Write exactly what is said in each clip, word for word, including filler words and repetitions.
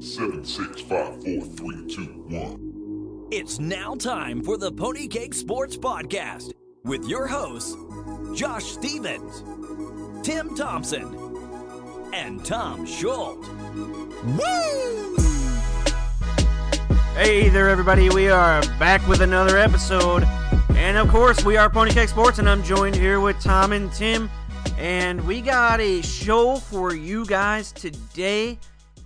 Seven, six, five, four, three, two, one. It's now time for the Pony Cake Sports Podcast with your hosts, Josh Stevens, Tim Thompson, and Tom Schultz. Woo! Hey there, everybody. We are back with another episode. And, of course, we are Pony Cake Sports, and I'm joined here with Tom and Tim. And we got a show for you guys today.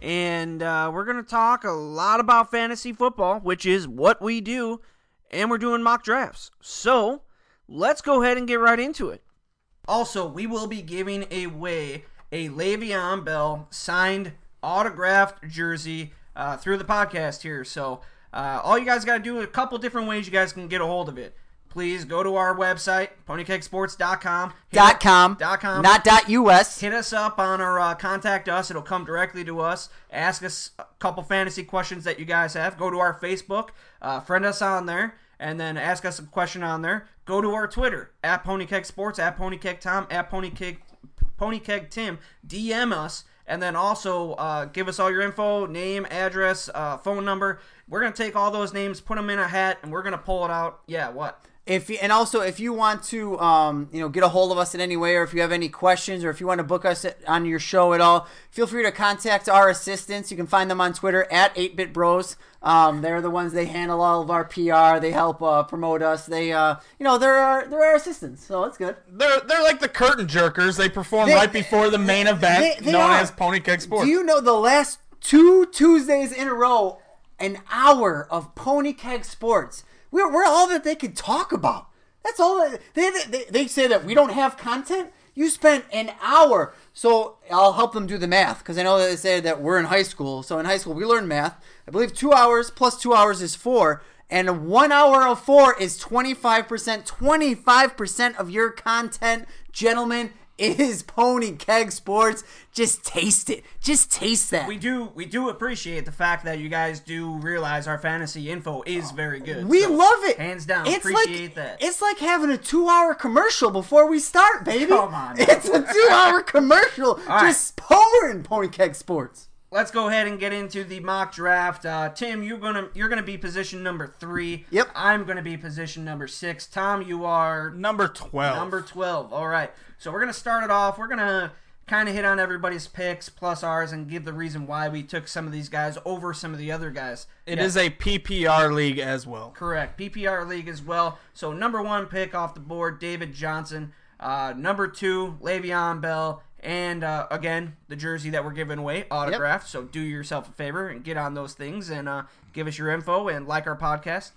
And uh, we're going to talk a lot about fantasy football, which is what we do. And we're doing mock drafts. So, let's go ahead and get right into it. Also, we will be giving away a Le'Veon Bell signed autographed jersey uh, through the podcast here. So, uh, all you guys got to do, a couple different ways you guys can get a hold of it. Please go to our website, pony cake sports dot com. Dot com. Dot com. Not dot us. Hit us up on our uh, contact us. It'll come directly to us. Ask us a couple fantasy questions that you guys have. Go to our Facebook. Uh, friend us on there. And then ask us a question on there. Go to our Twitter, at PonyKeg Sports, at PonyKeg Tom, at PonyKeg, PonyKeg Tim. D M us. And then also uh, give us all your info, name, address, uh, phone number. We're going to take all those names, put them in a hat, and we're going to pull it out. Yeah, what? If you, and also, if you want to, um, you know, get a hold of us in any way, or if you have any questions, or if you want to book us on your show at all, feel free to contact our assistants. You can find them on Twitter at eight bit bros. Um, they're the ones, they handle all of our P R. They help uh, promote us. They, uh, you know, they're our, they're our assistants, so it's good. They're they're like the curtain jerkers. They perform they, right before the main event, they, they known are. as Pony Cake Sports. Do you know the last two Tuesdays in a row, an hour of Pony Cake Sports? We're, we're all that they could talk about. That's all. That, they, they they say that we don't have content. You spent an hour. So I'll help them do the math, because I know that they say that we're in high school. So in high school, we learn math. I believe two hours plus two hours is four. And one hour of four is twenty-five percent. twenty-five percent of your content, gentlemen, is Pony Keg Sports. Just taste it. Just taste that. We do we do appreciate the fact that you guys do realize our fantasy info is very good. We so, love it. Hands down. It's appreciate like, that. It's like having a two-hour commercial before we start, baby. Come on. It's a two-hour commercial. All just right. pouring Pony Keg Sports. Let's go ahead and get into the mock draft. Uh, Tim, you're gonna you're gonna be position number three. Yep. I'm gonna be position number six. Tom, you are number twelve. Number twelve. All right. So we're gonna start it off. We're gonna kind of hit on everybody's picks plus ours and give the reason why we took some of these guys over some of the other guys. It yeah. is a P P R league as well. Correct. P P R league as well. So number one pick off the board, David Johnson. Uh, number two, Le'Veon Bell. And, uh, again, the jersey that we're giving away, autographed. Yep. So do yourself a favor and get on those things and uh, give us your info and like our podcast.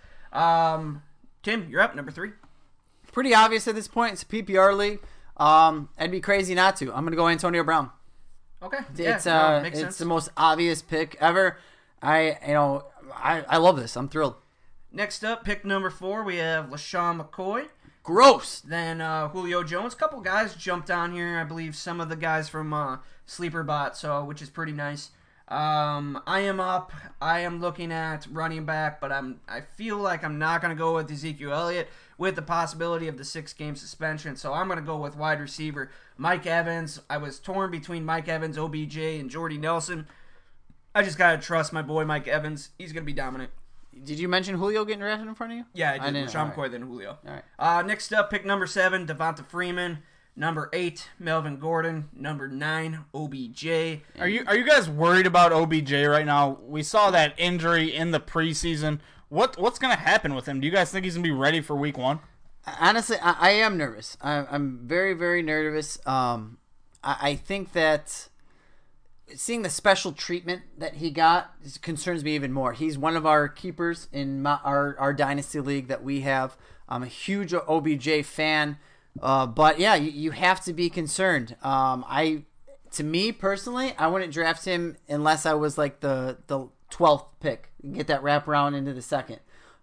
Um, Tim, you're up, number three. Pretty obvious at this point. It's a P P R league. Um, I'd be crazy not to. I'm going to go Antonio Brown. Okay. It's yeah, uh, no, makes it's sense. the most obvious pick ever. I, you know, I, I love this. I'm thrilled. Next up, pick number four, we have LaShawn McCoy. Gross. Then uh, Julio Jones. A couple guys jumped on here. I believe some of the guys from uh, SleeperBot, so which is pretty nice. Um, I am up. I am looking at running back, but I'm. I feel like I'm not going to go with Ezekiel Elliott with the possibility of the six-game suspension. So I'm going to go with wide receiver Mike Evans. I was torn between Mike Evans, O B J, and Jordy Nelson. I just got to trust my boy Mike Evans. He's going to be dominant. Did you mention Julio getting drafted in front of you? Yeah, I did. I LaShawn right. McCoy, then Julio. All right. Uh, next up, pick number seven, Devonta Freeman. Number eight, Melvin Gordon. Number nine, O B J. Are you are you guys worried about O B J right now? We saw that injury in the preseason. What what's going to happen with him? Do you guys think he's going to be ready for week one? Honestly, I, I am nervous. I, I'm very, very nervous. Um, I, I think that seeing the special treatment that he got concerns me even more. He's one of our keepers in my, our, our Dynasty League that we have. I'm a huge O B J fan. Uh, but, yeah, you, you have to be concerned. Um, I, to me, personally, I wouldn't draft him unless I was like the, the twelfth pick and get that wraparound into the second.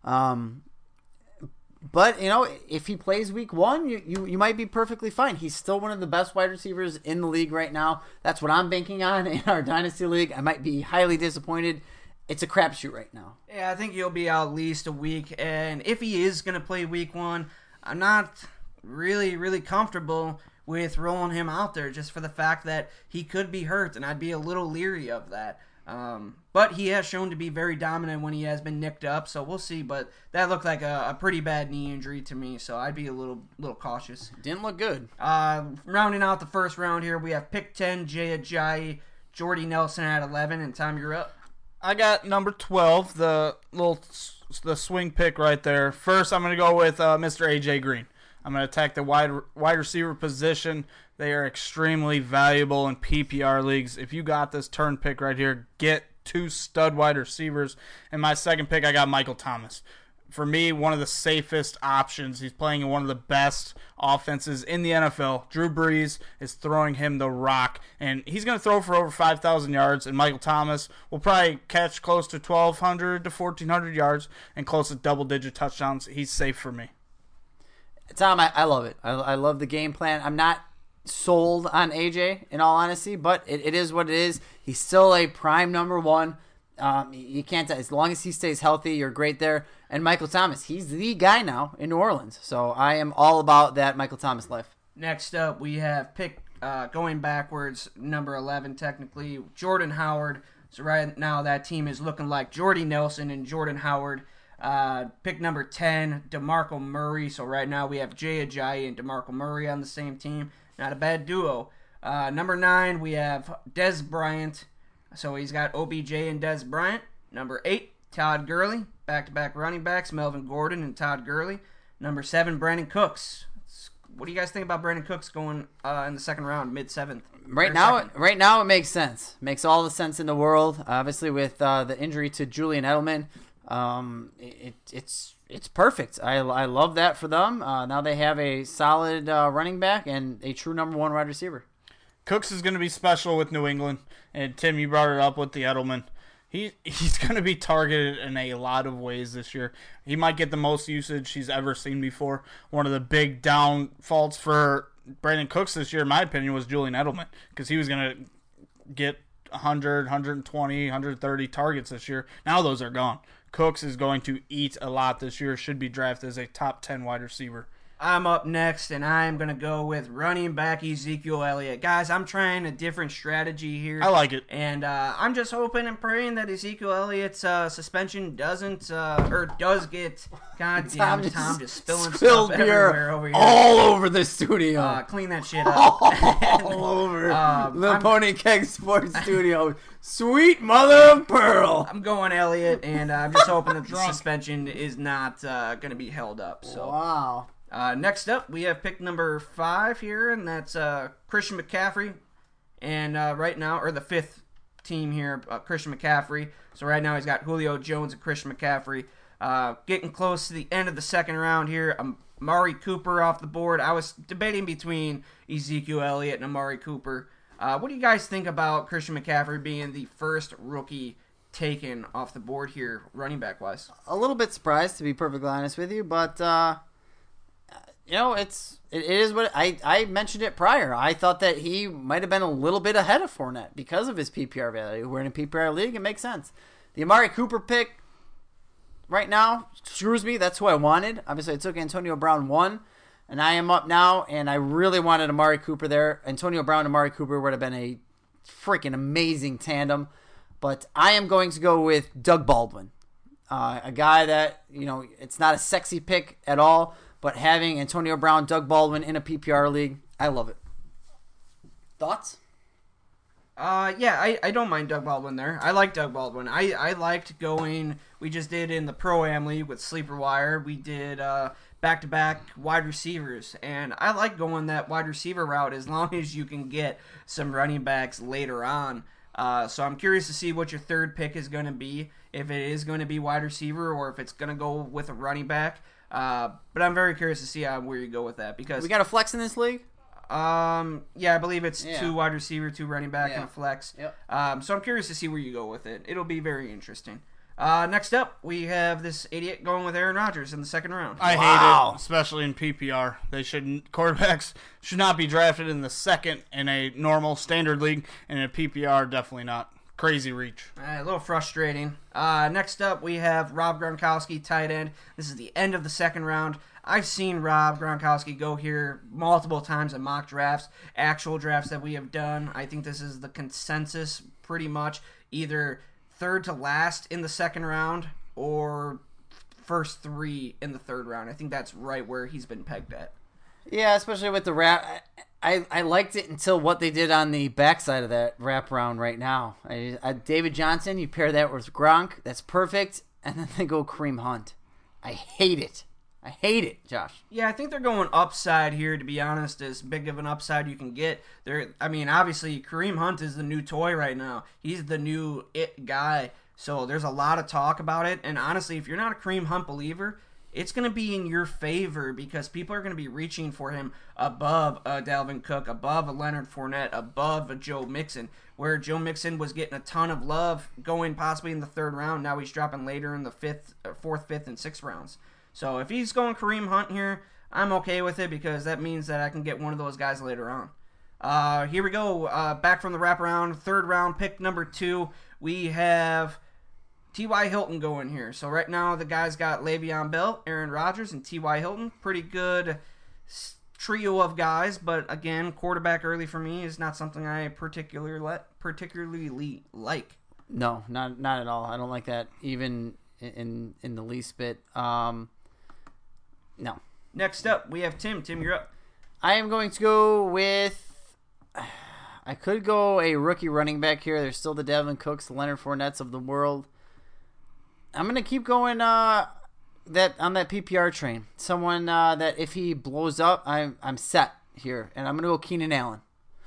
Um, but, you know, if he plays week one, you, you, you might be perfectly fine. He's still one of the best wide receivers in the league right now. That's what I'm banking on in our Dynasty League. I might be highly disappointed. It's a crapshoot right now. Yeah, I think he'll be out at least a week. And if he is going to play week one, I'm not really, really comfortable with rolling him out there just for the fact that he could be hurt, and I'd be a little leery of that. Um, but he has shown to be very dominant when he has been nicked up, so we'll see. But that looked like a, a pretty bad knee injury to me, so I'd be a little little cautious. Didn't look good. Uh, rounding out the first round here, we have pick ten, Jay Ajayi, Jordy Nelson at eleven, and Tom, you're up. I got number twelve, the little the swing pick right there. First, I'm going to go with uh, Mister A J Green. I'm going to attack the wide wide receiver position. They are extremely valuable in P P R leagues. If you got this turn pick right here, get two stud wide receivers. And my second pick, I got Michael Thomas. For me, one of the safest options. He's playing in one of the best offenses in the N F L. Drew Brees is throwing him the rock, and he's going to throw for over five thousand yards, and Michael Thomas will probably catch close to twelve hundred to fourteen hundred yards and close to double-digit touchdowns. He's safe for me. Tom, I, I love it. I, I love the game plan. I'm not sold on A J, in all honesty, but it, it is what it is. He's still a prime number one. Um, you can't, as long as he stays healthy, you're great there. And Michael Thomas, he's the guy now in New Orleans. So I am all about that Michael Thomas life. Next up, we have pick uh, going backwards, number eleven technically, Jordan Howard. So right now that team is looking like Jordy Nelson and Jordan Howard. Uh, pick number ten, DeMarco Murray. So right now we have Jay Ajayi and DeMarco Murray on the same team. Not a bad duo. Uh, number nine, we have Dez Bryant. So he's got O B J and Dez Bryant. Number eight, Todd Gurley. Back-to-back running backs, Melvin Gordon and Todd Gurley. Number seven, Brandon Cooks. What do you guys think about Brandon Cooks going uh, in the second round, mid-seventh? Right now, it, right now it makes sense. Makes all the sense in the world. Obviously, with uh, the injury to Julian Edelman, um, it, it's it's perfect. I, I love that for them. Uh, now they have a solid uh, running back and a true number one wide receiver. Cooks is going to be special with New England, and Tim, you brought it up with the Edelman. He he's going to be targeted in a lot of ways this year. He might get the most usage he's ever seen before. One of the big downfalls for Brandon Cooks this year, in my opinion, was Julian Edelman, because he was going to get one hundred, one twenty, one thirty targets this year. Now those are gone. Cooks is going to eat a lot this year. Should be drafted as a top ten wide receiver. I'm up next, and I'm going to go with running back Ezekiel Elliott. Guys, I'm trying a different strategy here. I like it. And uh, I'm just hoping and praying that Ezekiel Elliott's uh, suspension doesn't, uh, or does get, God damn, Tom, Tom just spilling stuff everywhere over here. All over the studio. Uh, clean that shit up. All over um, the I'm, Pony Keg Sports Studio. Sweet mother of pearl. I'm going Elliott, and uh, I'm just hoping that the suspension is not uh, going to be held up. So. Wow. Uh, next up, we have pick number five here, and that's uh, Christian McCaffrey. And uh, right now, or the fifth team here, uh, Christian McCaffrey. So right now he's got Julio Jones and Christian McCaffrey. Uh, getting close to the end of the second round here. Um, Amari Cooper off the board. I was debating between Ezekiel Elliott and Amari Cooper. Uh, what do you guys think about Christian McCaffrey being the first rookie taken off the board here, running back-wise? A little bit surprised, to be perfectly honest with you, but... Uh... You know, it's it is what I, I mentioned it prior. I thought that he might have been a little bit ahead of Fournette because of his P P R value. We're in a P P R league, it makes sense. The Amari Cooper pick right now screws me. That's who I wanted. Obviously, I took Antonio Brown one, and I am up now, and I really wanted Amari Cooper there. Antonio Brown and Amari Cooper would have been a freaking amazing tandem, but I am going to go with Doug Baldwin, uh, a guy that, you know, it's not a sexy pick at all. But having Antonio Brown, Doug Baldwin in a P P R league, I love it. Thoughts? Uh, yeah, I, I don't mind Doug Baldwin there. I like Doug Baldwin. I, I liked going, we just did in the Pro-Am League with Sleeper Wire, we did uh, back-to-back wide receivers. And I like going that wide receiver route as long as you can get some running backs later on. Uh, so I'm curious to see what your third pick is going to be, if it is going to be wide receiver or if it's going to go with a running back. Uh, but I'm very curious to see how, where you go with that, because we got a flex in this league. Um, yeah, I believe it's yeah. two wide receiver, two running back, yeah. and a flex. Yep. Um, so I'm curious to see where you go with it. It'll be very interesting. Uh, next up, we have this idiot going with Aaron Rodgers in the second round. I Wow. hate it, especially in P P R. They should quarterbacks should not be drafted in the second in a normal standard league, and in a P P R, definitely not. Crazy reach. Uh, a little frustrating. Uh, next up, we have Rob Gronkowski, tight end. This is the end of the second round. I've seen Rob Gronkowski go here multiple times in mock drafts, actual drafts that we have done. I think this is the consensus pretty much, either third to last in the second round or first three in the third round. I think that's right where he's been pegged at. Yeah, especially with the wrap. I, I liked it until what they did on the backside of that wrap round right now. I, I, David Johnson, you pair that with Gronk, that's perfect, and then they go Kareem Hunt. I hate it. I hate it, Josh. Yeah, I think they're going upside here, to be honest, as big of an upside you can get. They're, I mean, obviously, Kareem Hunt is the new toy right now. He's the new it guy, so there's a lot of talk about it, and honestly, if you're not a Kareem Hunt believer, it's going to be in your favor because people are going to be reaching for him above a Dalvin Cook, above a Leonard Fournette, above a Joe Mixon, where Joe Mixon was getting a ton of love going possibly in the third round. Now he's dropping later in the fifth, fourth, fifth, and sixth rounds. So if he's going Kareem Hunt here, I'm okay with it because that means that I can get one of those guys later on. Uh, here we go. Uh, back from the wraparound, third round, pick number two. We have T Y. Hilton going here. So right now the guy's got Le'Veon Bell, Aaron Rodgers, and T Y. Hilton. Pretty good trio of guys, but again, quarterback early for me is not something I particularly le- particularly like. No, not not at all. I don't like that even in in the least bit. Um, no. Next up, we have Tim. Tim, you're up. I am going to go with. I could go a rookie running back here. There's still the Dalvin Cooks, the Leonard Fournettes of the world. I'm gonna keep going uh, that on that P P R train. Someone uh, that if he blows up, I'm I'm set here, and I'm gonna go Keenan Allen.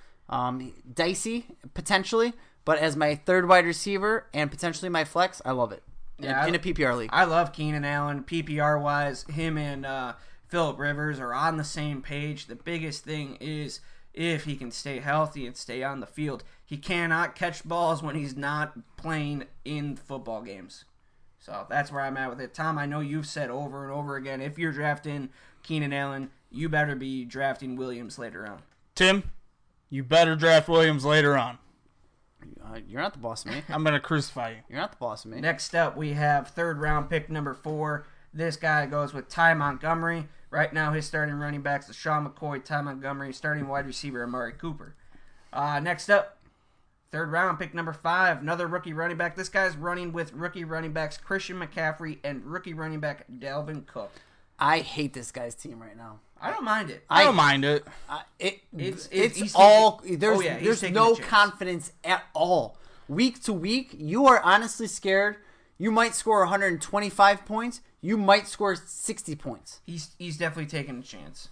Um, dicey potentially, but as my third wide receiver and potentially my flex, I love it. Yeah, in, in I, a P P R league. I love Keenan Allen. P P R wise, him and uh, Phillip Rivers are on the same page. The biggest thing is if he can stay healthy and stay on the field. He cannot catch balls when he's not playing in football games. So that's where I'm at with it. Tom, I know you've said over and over again, if you're drafting Keenan Allen, you better be drafting Williams later on. Tim, you better draft Williams later on. Uh, you're not the boss of me. I'm going to crucify you. You're not the boss of me. Next up, we have third round pick number four. This guy goes with Ty Montgomery. Right now, his starting running backs are Sean McCoy, Ty Montgomery, starting wide receiver Amari Cooper. Uh, next up, third round, pick number five, another rookie running back. This guy's running with rookie running backs Christian McCaffrey and rookie running back Dalvin Cook. I hate this guy's team right now. I don't mind it. I don't mind it. Uh, it It's- it's, it's- he's all taking- there's oh, yeah, he's there's taking no a chance. confidence at all. Week to week, you are honestly scared. You might score one hundred twenty-five points. You might score sixty points. He's he's definitely taking a chance.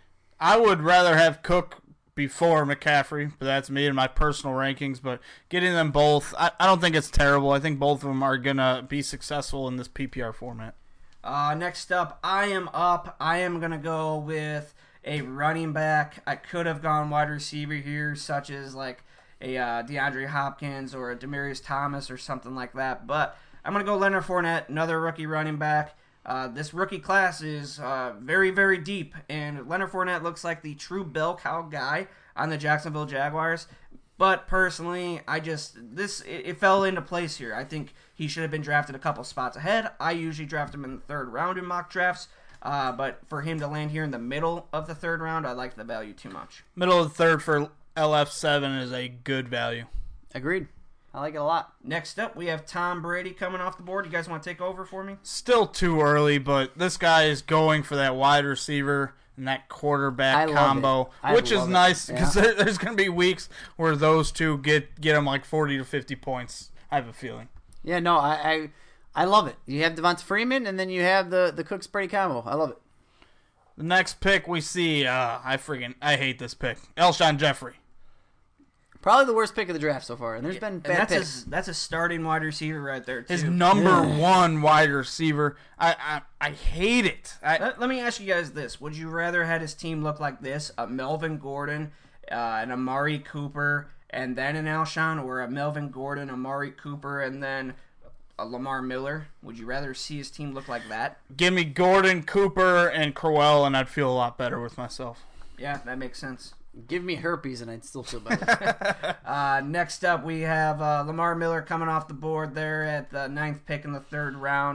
I would rather have Cook before McCaffrey, but that's me and my personal rankings. But getting them both, I, I don't think it's terrible. I think both of them are going to be successful in this P P R format. Uh, next up, I am up. I am going to go with a running back. I could have gone wide receiver here, such as like a uh, DeAndre Hopkins or a Demaryius Thomas or something like that. But I'm going to go Leonard Fournette, another rookie running back. Uh, this rookie class is uh, very, very deep, and Leonard Fournette looks like the true bell cow guy on the Jacksonville Jaguars. But personally, I just this it, it fell into place here. I think he should have been drafted a couple spots ahead. I usually draft him in the third round in mock drafts, uh, but for him to land here in the middle of the third round, I like the value too much. Middle of the third for L F seven is a good value. Agreed. I like it a lot. Next up, we have Tom Brady coming off the board. You guys want to take over for me? Still too early, but this guy is going for that wide receiver and that quarterback I love combo, it. I which is love it. nice because Yeah. there, there's going to be weeks where those two get get him like forty to fifty points. I have a feeling. Yeah, no, I, I I love it. You have Devonta Freeman, and then you have the the Cooks Brady combo. I love it. The next pick we see, uh, I freaking I hate this pick, Alshon Jeffrey. Probably the worst pick of the draft so far, and there's been And bad that's picks. a, that's a starting wide receiver right there, too. His number one wide receiver. I I, I hate it. I, Let, let me ask you guys this. Would you rather had his team look like this, a Melvin Gordon, uh, an Amari Cooper, and then an Alshon, or a Melvin Gordon, Amari Cooper, and then a Lamar Miller? Would you rather see his team look like that? give me Gordon, Cooper, and Crowell, and I'd feel a lot better with myself. Yeah, that makes sense. Give me herpes, and I'd still feel better. Uh, next up, we have uh, Lamar Miller coming off the board there at the ninth pick in the third round.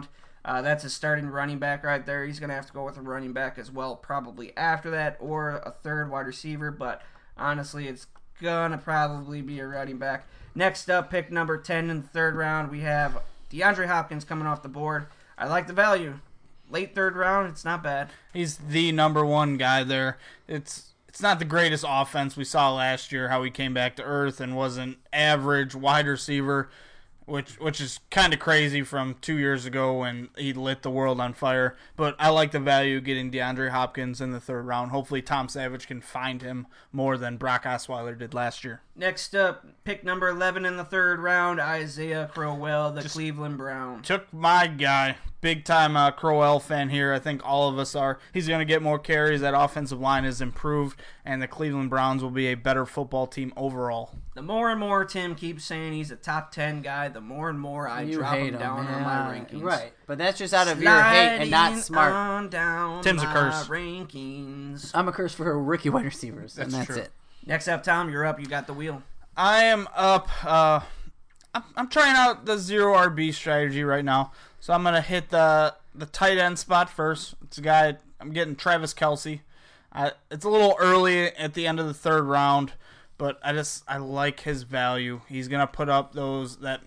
Uh, that's a starting running back right there. He's going to have to go with a running back as well probably after that, or a third wide receiver, but honestly, it's going to probably be a running back. Next up, pick number ten in the third round, we have DeAndre Hopkins coming off the board. I like the value. Late third round, it's not bad. He's the number one guy there. It's it's not the greatest offense we saw last year, how he came back to earth and was an average wide receiver, which which is kind of crazy from two years ago when he lit the world on fire. But I like the value of getting DeAndre Hopkins in the third round. Hopefully Tom Savage can find him more than Brock Osweiler did last year. Next up, pick number eleven in the third round, Isaiah Crowell, the Just Cleveland Brown. Took my guy. Big-time uh, Crowell fan here. I think all of us are. He's going to get more carries. That offensive line has improved, and the Cleveland Browns will be a better football team overall. The more and more Tim keeps saying he's a top ten guy, the more and more I You drop hate him him, down on yeah. my rankings. Right, but that's just out of your hate and not Sliding smart. on down Tim's a my curse. rankings. I'm a curse for rookie wide receivers, and That's that's true. it. Next up, Tom, you're up. You got the wheel. I am up. Uh, I'm, I'm trying out the zero R B strategy right now, so I'm gonna hit the the tight end spot first. It's a guy. I'm getting Travis Kelce. I, it's a little early at the end of the third round, but I just I like his value. He's gonna put up those that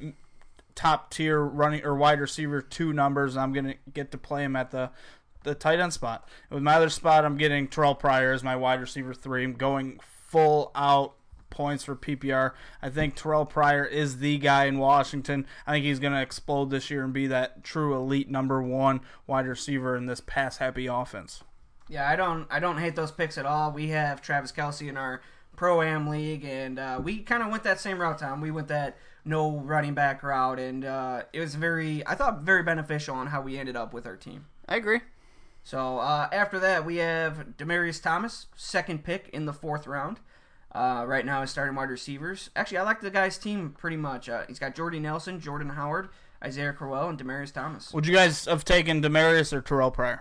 top tier running or wide receiver two numbers. And I'm gonna get to play him at the the tight end spot. With my other spot, I'm getting Terrell Pryor as my wide receiver three. I'm going full out points for P P R. I think Terrell Pryor is the guy in Washington. I think he's going to explode this year and be that true elite number one wide receiver in this pass-happy offense. Yeah, I don't I don't hate those picks at all. We have Travis Kelce in our Pro-Am League, and uh, we kind of went that same route, Tom. We went that no running back route, and uh, it was very, I thought, very beneficial on how we ended up with our team. I agree. So uh, after that, we have Demaryius Thomas, second pick in the fourth round. Uh, right now, he's starting wide receivers. Actually, I like the guy's team pretty much. Uh, he's got Jordy Nelson, Jordan Howard, Isaiah Crowell, and Demaryius Thomas. Would you guys have taken Demaryius or Terrell Pryor?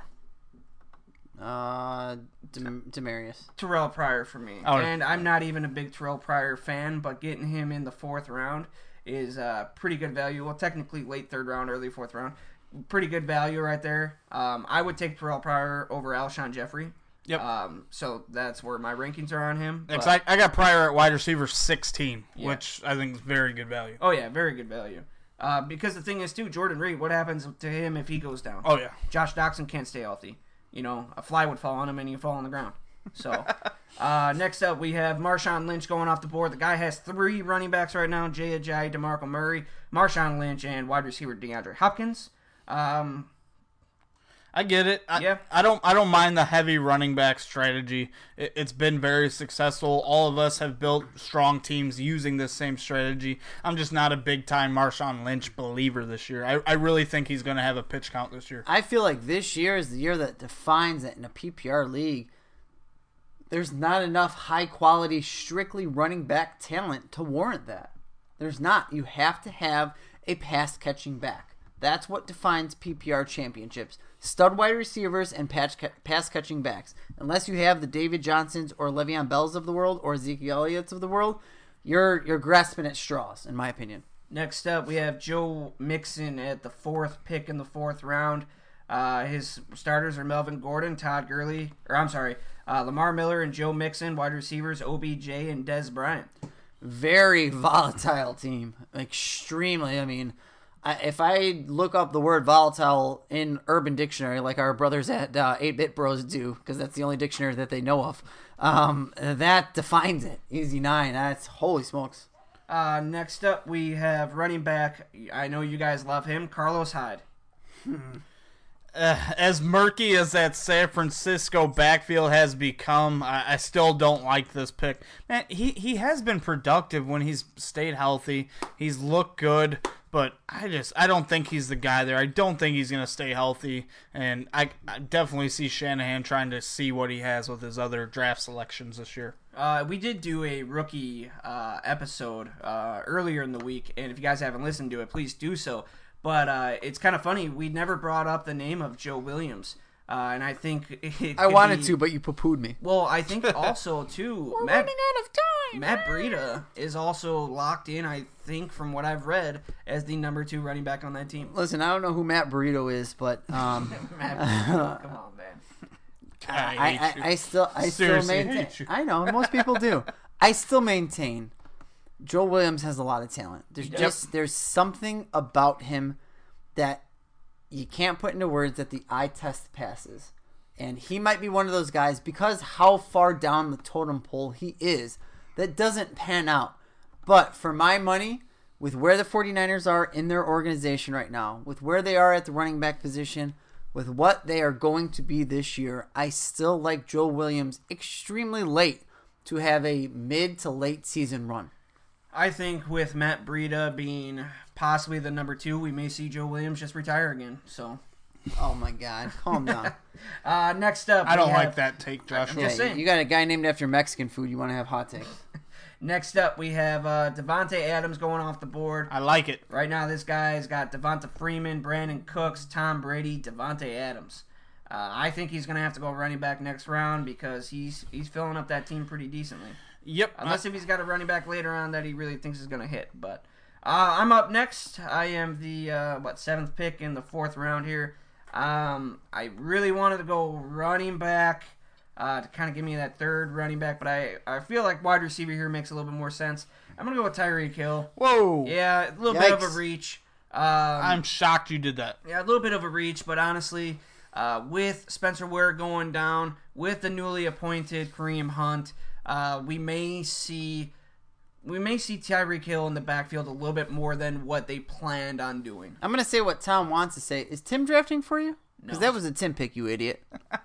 Uh, Dem- Demaryius. Terrell Pryor for me. Oh. And I'm not even a big Terrell Pryor fan, but getting him in the fourth round is uh, pretty good value. Well, technically late third round, early fourth round. Pretty good value right there. Um, I would take Terrell Pryor over Alshon Jeffrey. Yep. Um, so that's where my rankings are on him. Because but- I, I got Pryor at wide receiver sixteen, Yeah. which I think is very good value. Oh, yeah, very good value. Uh, because the thing is, too, Jordan Reed, what happens to him if he goes down? Oh, yeah. Josh Doxson can't stay healthy. You know, a fly would fall on him and he'd fall on the ground. So, uh, next up, we have Marshawn Lynch going off the board. The guy has three running backs right now, Jay Ajayi, DeMarco Murray, Marshawn Lynch, and wide receiver DeAndre Hopkins. Um, I get it. I, Yeah. I don't. I don't mind the heavy running back strategy. It, it's been very successful. All of us have built strong teams using this same strategy. I'm just not a big time Marshawn Lynch believer this year. I, I really think he's going to have a pitch count this year. I feel like this year is the year that defines it in a P P R league. There's not enough high-quality, strictly running back talent to warrant that. There's not. You have to have a pass-catching back. That's what defines P P R championships. Stud wide receivers and pass-catching backs. Unless you have the David Johnsons or Le'Veon Bells of the world or Ezekiel Elliott's of the world, you're you're grasping at straws, in my opinion. next up, we have Joe Mixon at the fourth pick in the fourth round. Uh, his starters are Melvin Gordon, Todd Gurley, or I'm sorry, uh, Lamar Miller and Joe Mixon. Wide receivers, O B J and Dez Bryant. Very volatile team. Extremely. I mean, I, if I look up the word volatile in Urban Dictionary, like our brothers at uh, eight bit Bros do, because that's the only dictionary that they know of, um, that defines it. Easy nine. That's holy smokes. Uh, next up, we have running back. I know you guys love him, Carlos Hyde. Uh, as murky as that San Francisco backfield has become, I, I still don't like this pick. Man, he, he has been productive when he's stayed healthy. He's looked good, but I just I don't think he's the guy there. I don't think he's going to stay healthy, and I, I definitely see Shanahan trying to see what he has with his other draft selections this year. Uh, we did do a rookie uh, episode uh, earlier in the week, and if you guys haven't listened to it, please do so. But uh, it's kind of funny. We never brought up the name of Joe Williams. Uh, and I think it I could wanted be- to, but you poo-pooed me. Well, I think also too. We're Matt, running out of time. Matt Breida is also locked in. I think from what I've read as the number two running back on that team. Listen, I don't know who Matt Burrito is, but um, Matt Breida, come on, man. I, I hate I, you. I still, I still Seriously maintain. hate you. I know most people do. I still maintain. Joel Williams has a lot of talent. There's Yep. just there's something about him that you can't put into words that the eye test passes. And he might be one of those guys because how far down the totem pole he is that doesn't pan out. But for my money, with where the 49ers are in their organization right now, with where they are at the running back position, with what they are going to be this year, I still like Joe Williams extremely late to have a mid to late season run. I think with Matt Breida being possibly the number two, we may see Joe Williams just retire again. So, Oh my God, calm down. uh, next up, I we don't have- like that take, Joshua. Yeah, just saying. you got a guy named after Mexican food. You want to have hot takes? Next up, we have uh, Devontae Adams going off the board. I like it. Right now, this guy's got Devonta Freeman, Brandon Cooks, Tom Brady, Devontae Adams. Uh, I think he's going to have to go running back next round because he's he's filling up that team pretty decently. Yep. Unless if he's got a running back later on that he really thinks is going to hit. But uh, I'm up next. I am the uh, what seventh pick in the fourth round here. Um, I really wanted to go running back uh, to kind of give me that third running back, but I, I feel like wide receiver here makes a little bit more sense. I'm going to go with Tyreek Hill. Whoa. Yeah, a little bit of a Yikes. reach. Um, I'm shocked you did that. yeah, a little bit of a reach, but honestly, uh, with Spencer Ware going down, with the newly appointed Kareem Hunt, uh, we may see we may see Tyreek Hill in the backfield a little bit more than what they planned on doing. I'm going to say what Tom wants to say. Is Tim drafting for you? Because No. that was a Tim pick, you idiot.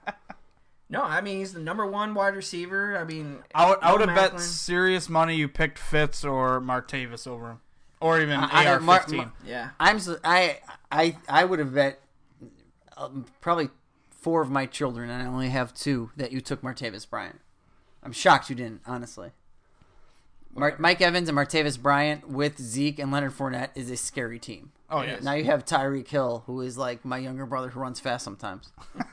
No, I mean he's the number one wide receiver. I mean, I would, I no would have bet Macklin. serious money you picked Fitz or Martavis over him. Or even I- I- A R Mar- fifteen. Mar- Yeah, I'm so, I I I would have bet um, probably four of my children, and I only have two, that you took Martavis Bryant. I'm shocked you didn't, honestly. Mar- Mike Evans and Martavis Bryant with Zeke and Leonard Fournette is a scary team. Oh, yeah. Now you have Tyreek Hill, who is like my younger brother who runs fast sometimes.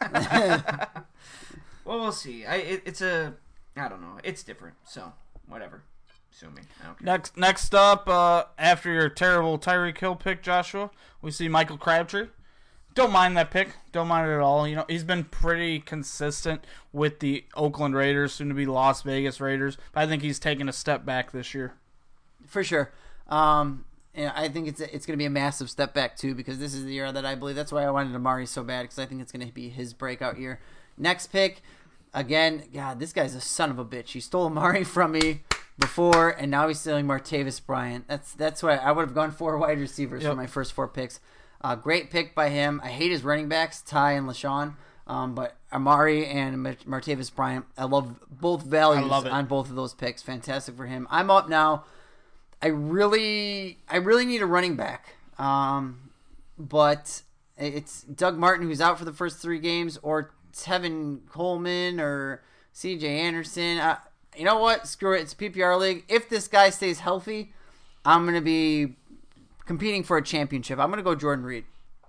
well, we'll see. I it, it's a I don't know. It's different, so whatever. Sue me. I don't care. Next, next up, uh, after your terrible Tyreek Hill pick, Joshua, we see Michael Crabtree. Don't mind that pick. Don't mind it at all. You know, he's been pretty consistent with the Oakland Raiders, soon to be Las Vegas Raiders. But I think he's taken a step back this year. For sure. Um, and I think it's it's going to be a massive step back, too, because this is the year that I believe. That's why I wanted Amari so bad, because I think it's going to be his breakout year. Next pick, again, God, this guy's a son of a bitch. He stole Amari from me before, and now he's stealing Martavis Bryant. That's that's why I would have gone four wide receivers Yep. for my first four picks. Uh, great pick by him. I hate his running backs, Ty and LaShawn, um, but Amari and Mart- Martavis Bryant, I love both values I love it. on both of those picks. Fantastic for him. I'm up now. I really, I really need a running back, um, but it's Doug Martin who's out for the first three games, or Tevin Coleman, or C J Anderson. Uh, you know what? Screw it. It's a P P R league. If this guy stays healthy, I'm gonna be competing for a championship. I'm gonna go Jordan Reed.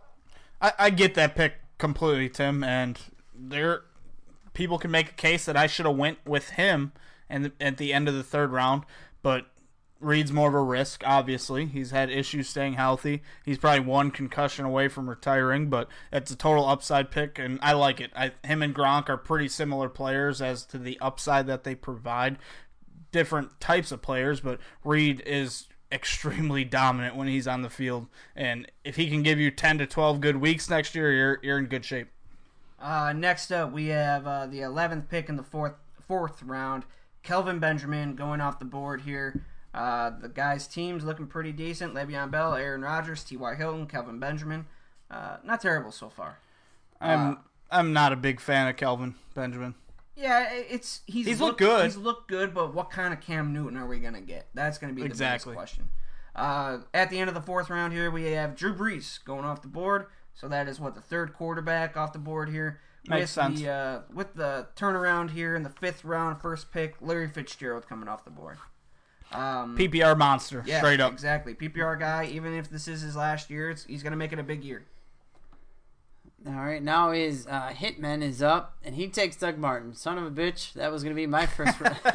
I, I get that pick completely, Tim, and there people can make a case that I should have went with him and at the end of the third round, but Reed's more of a risk, obviously. He's had issues staying healthy. He's probably one concussion away from retiring, but it's a total upside pick, and I like it. I, him and Gronk are pretty similar players as to the upside that they provide. Different types of players, but Reed is extremely dominant when he's on the field, and if he can give you ten to twelve good weeks next year, you're you're in good shape. Uh, next up, we have uh, the eleventh pick in the fourth fourth round. Kelvin Benjamin going off the board here. Uh, the guy's team's looking pretty decent. Le'Veon Bell, Aaron Rodgers, T Y. Hilton, Kelvin Benjamin. Uh, not terrible so far. I'm I'm not a big fan of Kelvin Benjamin. Yeah, it's he's, He's looked good. He's looked good, but what kind of Cam Newton are we gonna get? That's gonna be the Exactly. biggest question. Uh, at the end of the fourth round here, we have Drew Brees going off the board. So that is what the third quarterback off the board here. Makes with sense. The, uh, with the turnaround here in the fifth round, first pick, Larry Fitzgerald coming off the board. Um, P P R monster, yeah, straight up. exactly. P P R guy. Even if this is his last year, it's, he's gonna make it a big year. All right, now his uh, Hitman is up, and he takes Doug Martin. Son of a bitch, that was going to be my first.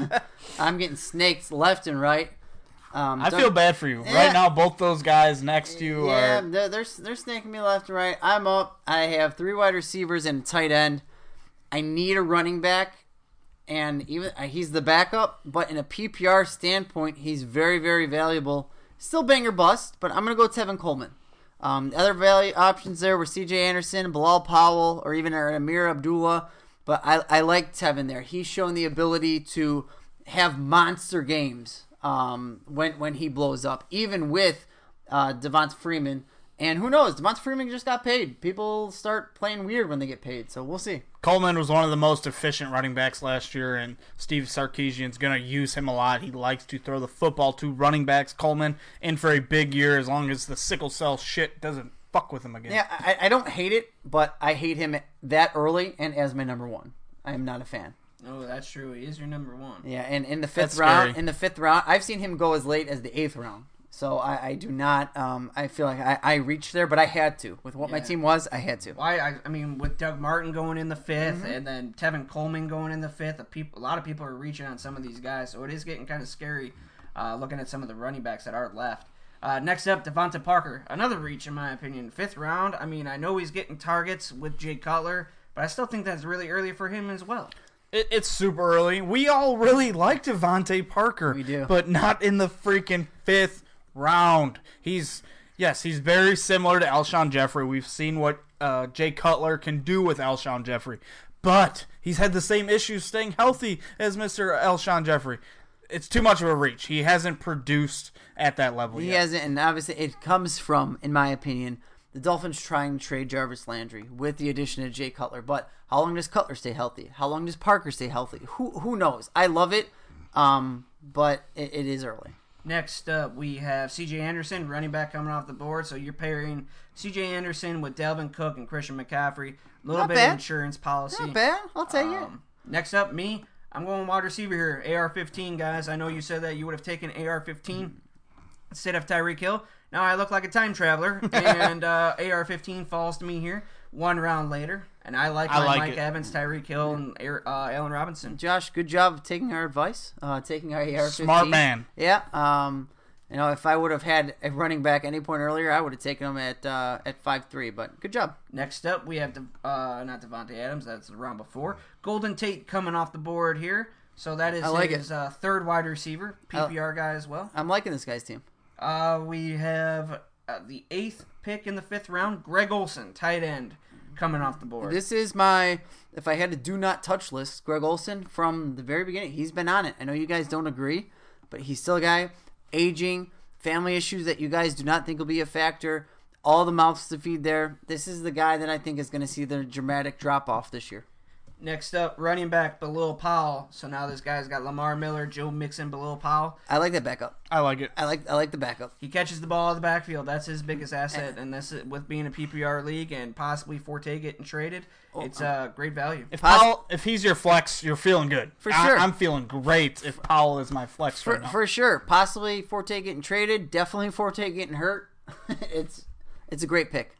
I'm getting snaked left and right. Um, I Doug, feel bad for you. Yeah. Right now, both those guys next to you yeah, are... they're, they're, they're snaking me left and right. I'm up. I have three wide receivers and a tight end. I need a running back, and even uh, he's the backup, but in a P P R standpoint, he's very, very valuable. Still banger bust, but I'm going to go Tevin Coleman. Um, the other value options there were C J Anderson, Bilal Powell, or even Amir Abdullah. But I, I like Tevin there. He's shown the ability to have monster games um, when when he blows up, even with uh, Devonta Freeman. And who knows? Devonta Freeman just got paid. People start playing weird when they get paid, so we'll see. Coleman was one of the most efficient running backs last year, and Steve Sarkisian's going to use him a lot. He likes to throw the football to running backs. Coleman in for a big year as long as the sickle cell shit doesn't fuck with him again. Yeah, I, I don't hate it, but I hate him that early and as my number one. I am not a fan. Oh, that's true. He is your number one. Yeah, and in the fifth That's round, scary. in the fifth round, I've seen him go as late as the eighth round. So I, I do not. Um, I feel like I, I reached there, but I had to. With what my Yeah. team was, I had to. Why? I, I mean, with Doug Martin going in the fifth, Mm-hmm. and then Tevin Coleman going in the fifth, a, peop- a lot of people are reaching on some of these guys, so it is getting kind of scary uh, looking at some of the running backs that are left. Uh, next up, Devonta Parker, another reach in my opinion. Fifth round. I mean, I know he's getting targets with Jay Cutler, but I still think that's really early for him as well. It, it's super early. We all really like Devontae Parker. We do. But not in the freaking fifth round. He's, yes, he's very similar to Alshon Jeffrey. We've seen what uh, Jay Cutler can do with Alshon Jeffrey. But he's had the same issues staying healthy as Mister Alshon Jeffrey. It's too much of a reach. He hasn't produced at that level He yet. hasn't, and obviously it comes from, in my opinion, the Dolphins trying to trade Jarvis Landry with the addition of Jay Cutler. But how long does Cutler stay healthy? How long does Parker stay healthy? Who who knows? I love it, um, but it, it is early. Next up, we have C J Anderson, running back coming off the board. So you're pairing C J Anderson with Dalvin Cook and Christian McCaffrey. A little Not bit bad. of insurance policy. Not bad. I'll take it. Um, next up, me. I'm going wide receiver here. A R fifteen, guys. I know you said that you would have taken A R fifteen instead of Tyreek Hill. Now I look like a time traveler, and uh, A R fifteen falls to me here one round later. And I like I my like Mike it. Evans, Tyreek Hill, and uh, Allen Robinson. Josh, good job of taking our advice, uh, taking our A R fifteen. Smart man. Yeah. Um, you know, if I would have had a running back any point earlier, I would have taken him at uh, at five three. But good job. Next up, we have De- uh, not Devontae Adams. That's the round before. Golden Tate coming off the board here. So that is I like his uh, third wide receiver, P P R guy as well. I'm liking this guy's team. Uh, we have uh, the eighth pick in the fifth round, Greg Olsen, tight end, coming off the board. This is my, if I had a do not touch list, Greg Olsen from the very beginning. He's been on it. I know you guys don't agree, but he's still a guy, aging, family issues that you guys do not think will be a factor, all the mouths to feed there. This is the guy that I think is going to see the dramatic drop off this year. Next up, running back, Bilal Powell. So now this guy's got Lamar Miller, Joe Mixon, Bilal Powell. I like that backup. I like it. I like I like the backup. He catches the ball in the backfield. That's his biggest asset. And this is, with being a P P R league and possibly Forte getting traded, it's uh, great value. If Pos- Powell, if he's your flex, you're feeling good. For I- sure. I'm feeling great if Powell is my flex For, right now. for sure. Possibly Forte getting traded. Definitely Forte getting hurt. it's it's a great pick.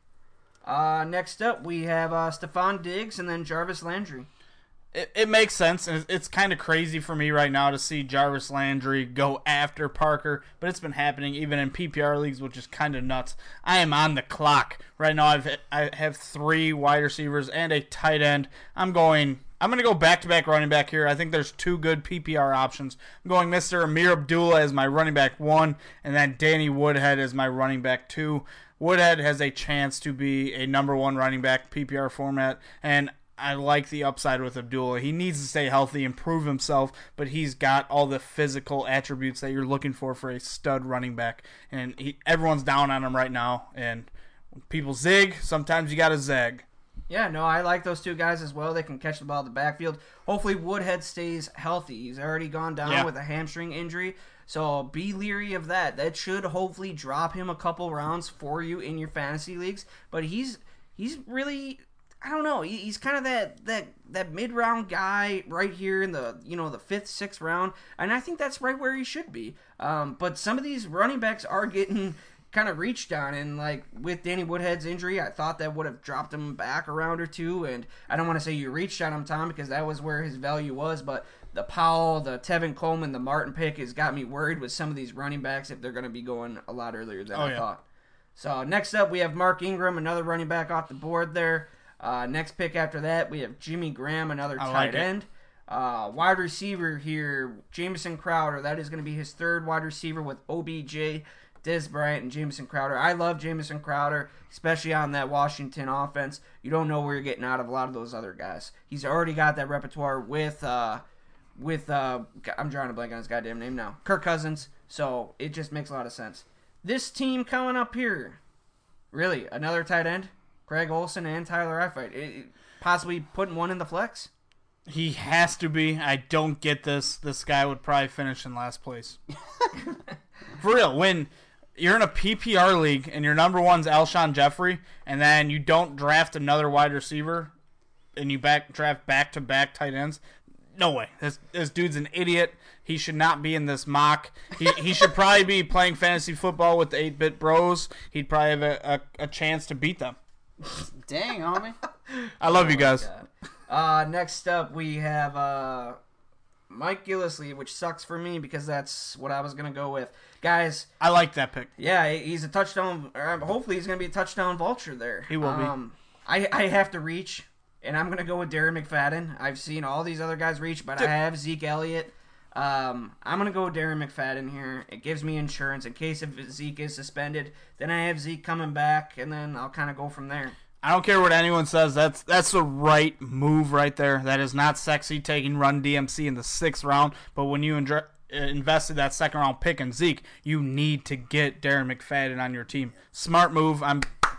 Uh, next up, we have uh, Stephon Diggs and then Jarvis Landry. It, it makes sense, and it's, it's kind of crazy for me right now to see Jarvis Landry go after Parker, but it's been happening even in P P R leagues, which is kind of nuts. I am on the clock right now. I've I have three wide receivers and a tight end. I'm going. I'm going to go back-to-back running back here. I think there's two good P P R options. I'm going Mister Amir Abdullah as my running back one, and then Danny Woodhead as my running back two. Woodhead has a chance to be a number one running back P P R format, and I like the upside with Abdullah. He needs to stay healthy, improve himself, but he's got all the physical attributes that you're looking for for a stud running back. And he, everyone's down on him right now. And when people zig, sometimes you got to zag. Yeah, no, I like those two guys as well. They can catch the ball in the backfield. Hopefully Woodhead stays healthy. He's already gone down Yeah. with a hamstring injury, so be leery of that. That should hopefully drop him a couple rounds for you in your fantasy leagues. But he's he's really, I don't know, he, he's kind of that that that mid round guy right here in the you know the fifth, sixth round, and I think that's right where he should be. Um, but some of these running backs are getting kind of reached on, and like with Danny Woodhead's injury, I thought that would have dropped him back a round or two. And I don't want to say you reached on him, Tom, because that was where his value was. But the Powell, the Tevin Coleman, the Martin pick has got me worried with some of these running backs if they're going to be going a lot earlier than Oh, I yeah. thought. So next up, we have Mark Ingram, another running back off the board there. Uh, next pick after that, we have Jimmy Graham, another I tight like it. end. Uh, wide receiver here, Jamison Crowder. That is going to be his third wide receiver with O B J, Dez Bryant, and Jamison Crowder. I love Jamison Crowder, especially on that Washington offense. You don't know where you're getting out of a lot of those other guys. He's already got that repertoire with, uh, with uh, I'm drawing a blank on his goddamn name now, Kirk Cousins. So it just makes a lot of sense. This team coming up here, really, another tight end, Craig Olsen and Tyler Eifert. It, possibly putting one in the flex. He has to be. I don't get this. This guy would probably finish in last place. For real, when you're in a P P R league and your number one's Alshon Jeffrey, and then you don't draft another wide receiver, and you back draft back-to-back tight ends, no way. This this dude's an idiot. He should not be in this mock. He he should probably be playing fantasy football with the eight-bit bros. He'd probably have a, a, a chance to beat them. Dang, homie. I love you guys. Uh, next up, we have uh, Mike Gillislee, which sucks for me because that's what I was going to go with. Guys, I like that pick. yeah, he's a touchdown. Uh, hopefully, he's going to be a touchdown vulture there. He will be. um, I, I have to reach, and I'm going to go with Darren McFadden. I've seen all these other guys reach, but I have Zeke Elliott. Um, I'm going to go with Darren McFadden here. It gives me insurance in case if Zeke is suspended. Then I have Zeke coming back, and then I'll kind of go from there. I don't care what anyone says. That's that's the right move right there. That is not sexy taking Run D M C in the sixth round. But when you inj- invested that second round pick in Zeke, you need to get Darren McFadden on your team. Smart move. I'm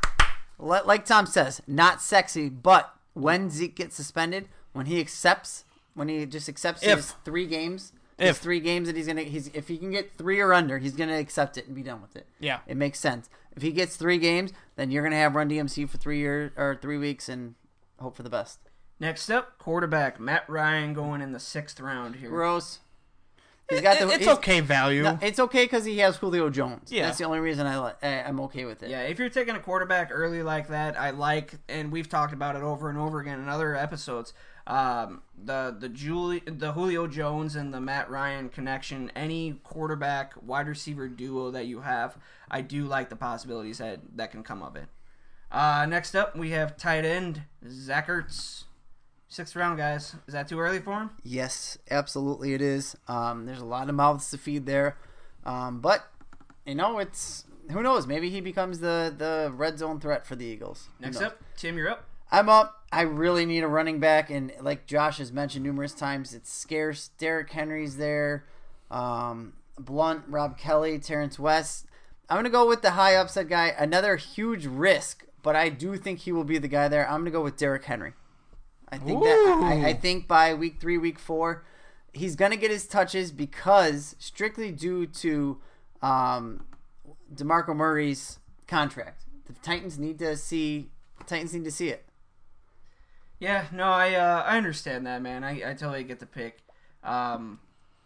Like Tom says, not sexy, but when Zeke gets suspended, when he accepts, when he just accepts If. his three games, his If. three games that he's gonna, he's if he can get three or under, he's gonna accept it and be done with it. Yeah. It makes sense. If he gets three games, then you're gonna have Run D M C for three years or three weeks and hope for the best. Next up, quarterback Matt Ryan going in the sixth round here. Gross. He's got the. it's he's- okay value. No, it's okay because he has Julio Jones. Yeah. That's the only reason I li- I- I'm okay with it. Yeah, if you're taking a quarterback early like that, I like, and we've talked about it over and over again in other episodes. Um, the the Julie, the Julio Jones and the Matt Ryan connection. Any quarterback wide receiver duo that you have, I do like the possibilities that that can come of it. Uh, next up, we have tight end Zach Ertz, sixth round, guys. Is that too early for him? Yes, absolutely it is. Um, there's a lot of mouths to feed there, um, but you know it's who knows? Maybe he becomes the the red zone threat for the Eagles. Who Next knows? up, Tim, you're up. I'm up. I really need a running back, and like Josh has mentioned numerous times, it's scarce. Derrick Henry's there, um, Blunt, Rob Kelly, Terrence West. I'm gonna go with the high upside guy. Another huge risk, but I do think he will be the guy there. I'm gonna go with Derrick Henry. I think that I, I think by week three, week four, he's gonna get his touches because strictly due to um, DeMarco Murray's contract. The Titans need to see. Titans need to see it. Yeah, no, I uh, I understand that, man. I, I totally get the pick. Um,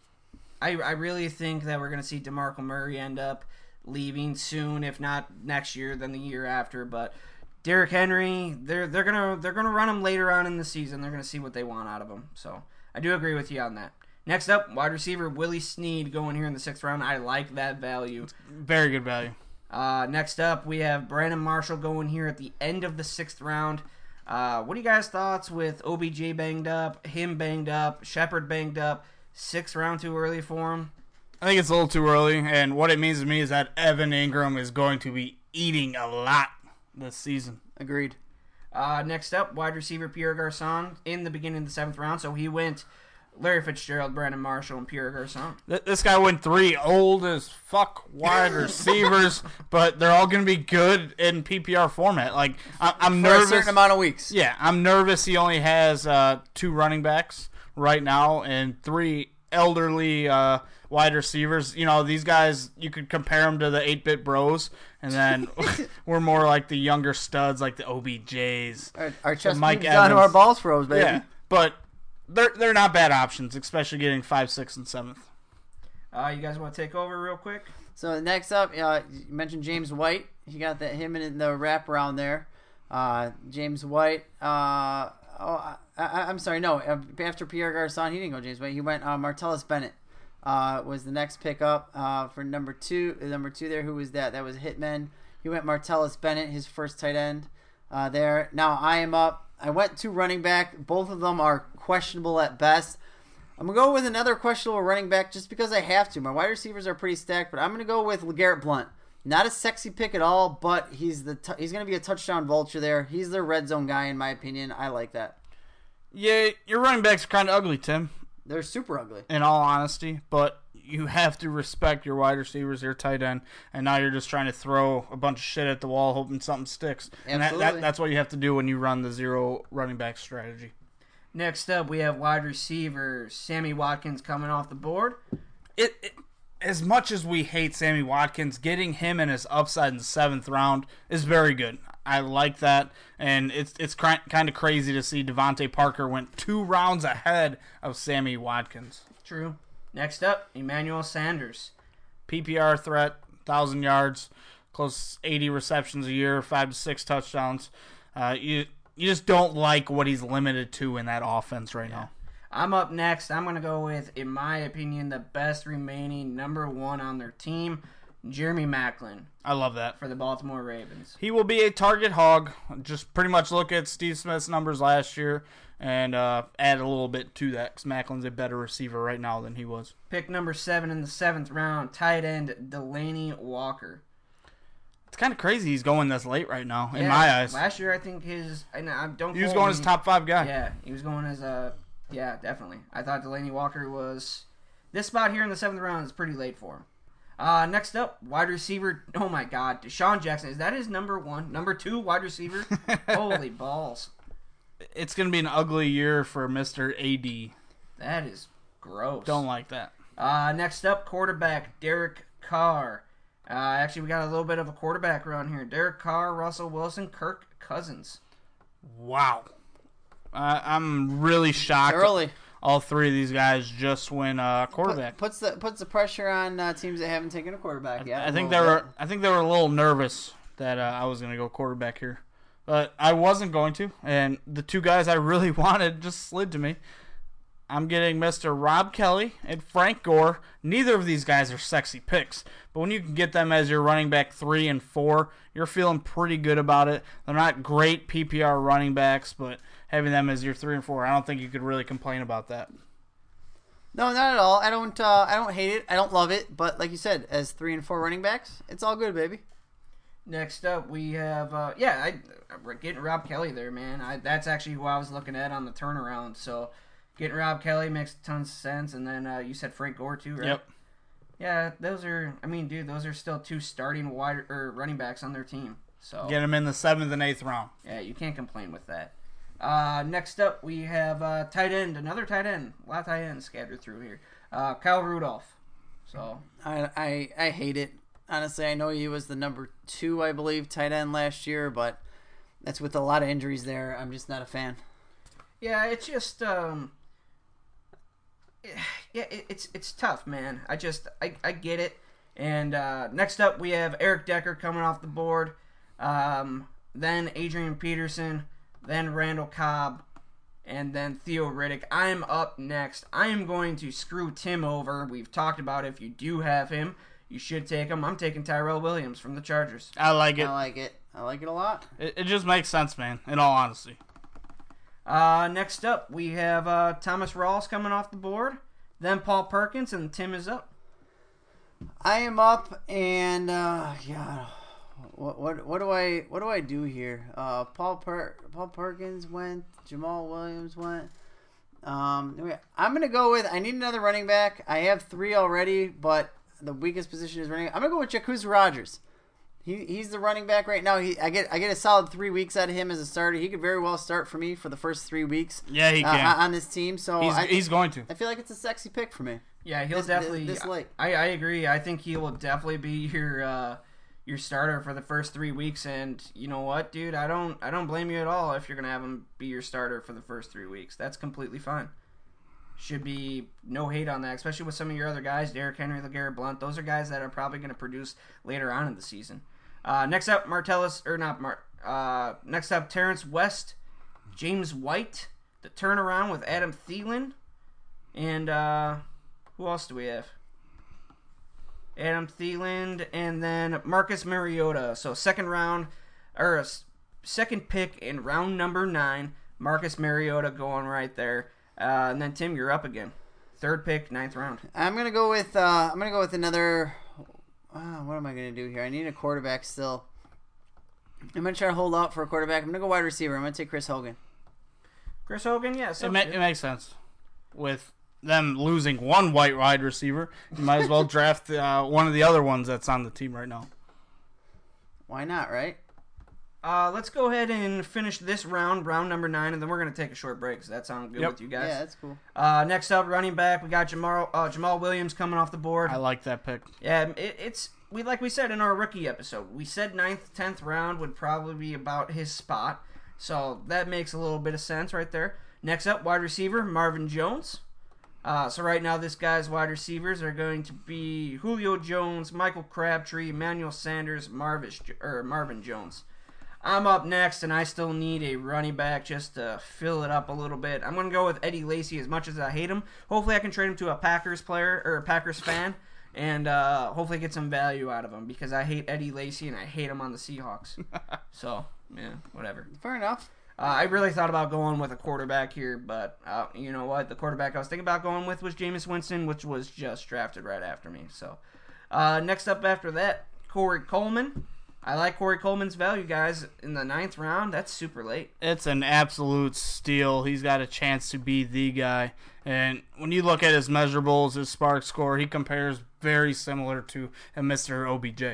I I really think that we're gonna see DeMarco Murray end up leaving soon, if not next year, then the year after. But Derrick Henry, they're they're gonna they're gonna run him later on in the season. They're gonna see what they want out of him. So I do agree with you on that. Next up, wide receiver Willie Snead going here in the sixth round. I like that value. Very good value. Uh, next up, we have Brandon Marshall going here at the end of the sixth round. Uh, what are you guys' thoughts with O B J banged up, him banged up, Shepard banged up? Sixth round too early for him? I think it's a little too early, and what it means to me is that Evan Ingram is going to be eating a lot this season. Agreed. Uh, next up, wide receiver Pierre Garçon in the beginning of the seventh round. So he went Larry Fitzgerald, Brandon Marshall, and Pierre Garçon. Th- This guy went three old as fuck wide receivers, but they're all going to be good in P P R format. Like I- I'm For nervous. a certain amount of weeks. Yeah, I'm nervous. He only has uh, two running backs right now and three elderly uh, wide receivers. You know, these guys, you could compare them to the eight-bit bros, and then we're more like the younger studs, like the O B Js. Our, our chest Mike moves down to Evans. our balls froze, baby. Yeah, but they're they're not bad options, especially getting five, six, and seventh. Uh, you guys want to take over real quick? So next up, uh, you mentioned James White. He got that him in the wraparound there. Uh, James White. Uh, oh, I, I'm sorry. No, after Pierre Garçon, he didn't go James White. He went uh, Martellus Bennett. Uh, was the next pickup uh, for number two. Number two there. Who was that? That was Hitman. He went Martellus Bennett, his first tight end uh, there. Now I am up. I went to running back. Both of them are questionable at best. I'm going to go with another questionable running back just because I have to. My wide receivers are pretty stacked, but I'm going to go with LeGarrette Blount. Not a sexy pick at all, but he's the t- he's going to be a touchdown vulture there. He's the red zone guy, in my opinion. I like that. Yeah, your running backs are kind of ugly, Tim. They're super ugly. In all honesty, but you have to respect your wide receivers, your tight end, and now you're just trying to throw a bunch of shit at the wall hoping something sticks. And that, that, that's what you have to do when you run the zero running back strategy. Next up, we have wide receiver Sammy Watkins coming off the board. It, it as much as we hate Sammy Watkins, getting him and his upside in the seventh round is very good. I like that, and it's it's cr- kind of crazy to see Devontae Parker went two rounds ahead of Sammy Watkins. True. Next up, Emmanuel Sanders. P P R threat, one thousand yards, close eighty receptions a year, five to six touchdowns. Uh, you you just don't like what he's limited to in that offense right now. I'm up next. I'm going to go with, in my opinion, the best remaining number one on their team, Jeremy Maclin. I love that. For the Baltimore Ravens. He will be a target hog. Just pretty much look at Steve Smith's numbers last year and uh, add a little bit to that because Maclin's a better receiver right now than he was. Pick number seven in the seventh round, tight end Delaney Walker. It's kind of crazy he's going this late right now, in yeah, my eyes. Last year, I think his... I, I don't He was going me. as top five guy. Yeah, he was going as a... Yeah, definitely. I thought Delaney Walker was... This spot here in the seventh round is pretty late for him. Uh, next up, wide receiver. Oh my God, Deshaun Jackson. Is that his number one, number two wide receiver? Holy balls! It's gonna be an ugly year for Mister A D. That is gross. Don't like that. Uh, next up, quarterback Derek Carr. Uh, actually, we got a little bit of a quarterback run here. Derek Carr, Russell Wilson, Kirk Cousins. Wow. Uh, I'm really shocked. Early. All three of these guys just win uh, quarterback. Put, puts the puts the pressure on uh, teams that haven't taken a quarterback yet. I, I think they were. I think they were a little nervous that uh, I was going to go quarterback here, but I wasn't going to. And the two guys I really wanted just slid to me. I'm getting Mister Rob Kelly and Frank Gore. Neither of these guys are sexy picks, but when you can get them as your running back three and four, you're feeling pretty good about it. They're not great P P R running backs, but having them as your three and four, I don't think you could really complain about that. No, not at all. I don't. Uh, I don't hate it. I don't love it. But like you said, as three and four running backs, it's all good, baby. Next up, we have uh, yeah, I we're getting Rob Kelly there, man. I, that's actually who I was looking at on the turnaround. So getting Rob Kelly makes tons of sense. And then uh, you said Frank Gore too, right? Yep. Yeah, those are. I mean, dude, those are still two starting wide or running backs on their team. So Get them in the seventh and eighth round. yeah, you can't complain with that. Uh, next up, we have uh, tight end, another tight end, a lot of tight ends scattered through here. Uh, Kyle Rudolph. So I, I I hate it. Honestly, I know he was the number two, I believe, tight end last year, but that's with a lot of injuries there. I'm just not a fan. yeah, it's just um, yeah, it, it's it's tough, man. I just I, I get it. And uh, next up, we have Eric Decker coming off the board. Um, then Adrian Peterson. Then Randall Cobb, and then Theo Riddick. I'm up next. I am going to screw Tim over. We've talked about if you do have him, you should take him. I'm taking Tyrell Williams from the Chargers. I like it. I like it. I like it a lot. It, it just makes sense, man, in all honesty. Uh, next up, we have uh, Thomas Rawls coming off the board. Then Paul Perkins, and Tim is up. I am up, and uh, yeah, what what what do I what do I do here? Uh, Paul per- Paul Perkins went. Jamal Williams went. Um, I'm gonna go with. I need another running back. I have three already, but the weakest position is running. I'm gonna go with Jacuzzi Rogers. He he's the running back right now. He I get I get a solid three weeks out of him as a starter. He could very well start for me for the first three weeks. Yeah, he can. uh, on this team. So He's, I, he's going to. I feel like it's a sexy pick for me. Yeah, he'll This- definitely. this late. I, I agree. I think he will definitely be your uh, your starter for the first three weeks. And you know what, dude? I don't I don't blame you at all if you're gonna have him be your starter for the first three weeks. That's completely fine. should be no hate on that, especially with some of your other guys, Derrick Henry, LeGarrette Blount. Those are guys that are probably going to produce later on in the season. Uh, next up, Martellus, or not Mart. Uh, next up, Terrence West, James White, the turnaround with Adam Thielen, and uh, who else do we have? Adam Thielen, and then Marcus Mariota. So second round, or a second pick in round number nine, Marcus Mariota going right there. Uh, and then Tim, you're up again. Third pick, ninth round. I'm gonna go with uh, I'm gonna go with another. Uh, what am I gonna do here? I need a quarterback still. I'm gonna try to hold out for a quarterback. I'm gonna go wide receiver. I'm gonna take Chris Hogan. Chris Hogan, yeah. It, ma- it makes sense. With them losing one white wide receiver, you might as well draft uh, one of the other ones that's on the team right now. Why not, right? Uh, let's go ahead and finish this round, round number nine, and then we're going to take a short break. Does that sound good Yep. with you guys? Yeah, that's cool. Uh, next up, running back, we got Jamal, uh, Jamal Williams coming off the board. I like that pick. Yeah, it, it's we like we said in our rookie episode, we said ninth, tenth round would probably be about his spot, so that makes a little bit of sense right there. Next up, wide receiver, Marvin Jones. Uh, so right now, this guy's wide receivers are going to be Julio Jones, Michael Crabtree, Emmanuel Sanders, Marvis, or Marvin Jones. I'm up next, and I still need a running back just to fill it up a little bit. I'm going to go with Eddie Lacy as much as I hate him. Hopefully I can trade him to a Packers player or a Packers fan and uh, hopefully get some value out of him because I hate Eddie Lacy and I hate him on the Seahawks. So, yeah, whatever. Fair enough. Uh, I really thought about going with a quarterback here, but uh, you know what? The quarterback I was thinking about going with was Jameis Winston, which was just drafted right after me. So, uh, next up after that, Corey Coleman. I like Corey Coleman's value, guys, in the ninth round. That's super late. It's an absolute steal. He's got a chance to be the guy. And when you look at his measurables, his spark score, he compares very similar to a Mister O B J.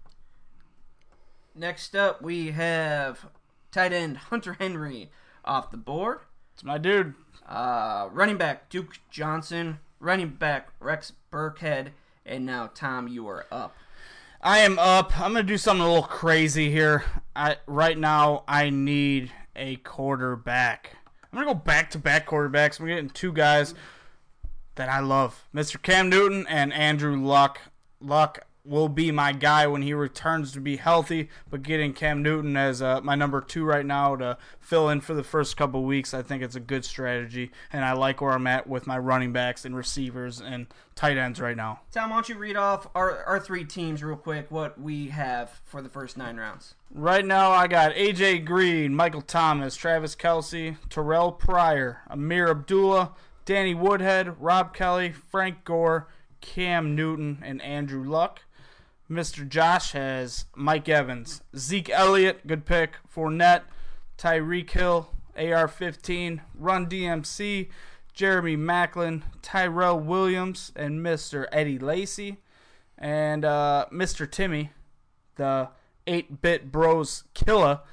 Next up, we have tight end Hunter Henry off the board. It's my dude. Uh, running back Duke Johnson. Running back Rex Burkhead. And now, Tom, you are up. I am up. I'm going to do something a little crazy here. I Right now, I need a quarterback. I'm going to go back-to-back quarterbacks. We're getting two guys that I love. Mister Cam Newton and Andrew Luck. Luck will be my guy when he returns to be healthy, but getting Cam Newton as uh, my number two right now to fill in for the first couple weeks, I think it's a good strategy, and I like where I'm at with my running backs and receivers and tight ends right now. Tom, why don't you read off our, our three teams real quick, what we have for the first nine rounds. Right now, I got A J Green, Michael Thomas, Travis Kelce, Terrell Pryor, Amir Abdullah, Danny Woodhead, Rob Kelly, Frank Gore, Cam Newton, and Andrew Luck. Mister Josh has Mike Evans, Zeke Elliott, good pick, Fournette, Tyreek Hill, A R fifteen, Run D M C, Jeremy Maclin, Tyrell Williams, and Mister Eddie Lacy. And uh, Mister Timmy, the eight-bit bros killer,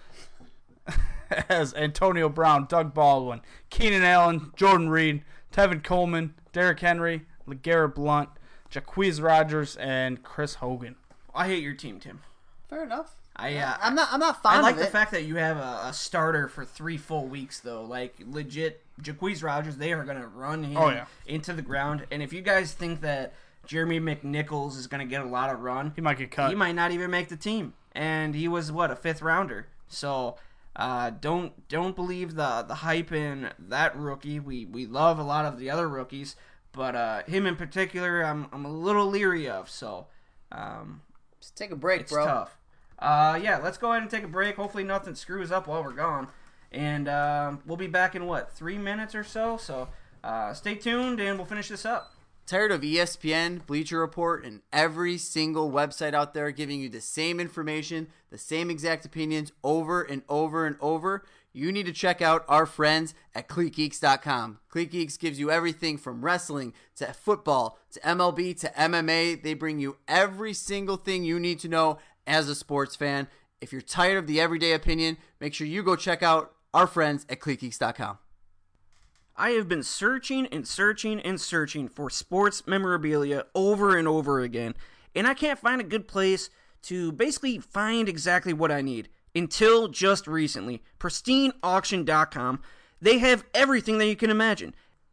has Antonio Brown, Doug Baldwin, Keenan Allen, Jordan Reed, Tevin Coleman, Derrick Henry, LeGarrette Blount, Jacquizz Rodgers, and Chris Hogan. I hate your team, Tim. Fair enough. I uh, I'm not. I'm not fond I like of the it. fact that you have a, a starter for three full weeks, though. Like, legit, Jacquizz Rodgers, they are going to run him Oh, yeah. into the ground. And if you guys think that Jeremy McNichols is going to get a lot of run, He might get cut. he might not even make the team. And he was, what, a fifth rounder. So, uh, don't don't believe the, the hype in that rookie. We we love a lot of the other rookies. But uh, him in particular, I'm, I'm a little leery of. So, um... Just take a break, It's bro. tough. Uh, yeah, let's go ahead and take a break. Hopefully nothing screws up while we're gone. And uh, we'll be back in, what, three minutes or so? So uh, stay tuned, and we'll finish this up. Tired of E S P N, Bleacher Report, and every single website out there giving you the same information, the same exact opinions over and over and over? You need to check out our friends at Cleat Geeks dot com. Cleat Geeks gives you everything from wrestling to football to M L B to M M A. They bring you every single thing you need to know as a sports fan. If you're tired of the everyday opinion, make sure you go check out our friends at Cleat Geeks dot com. I have been searching and searching and searching for sports memorabilia over and over again, and I can't find a good place to basically find exactly what I need. Until just recently, Pristine Auction dot com, they have everything that you can imagine.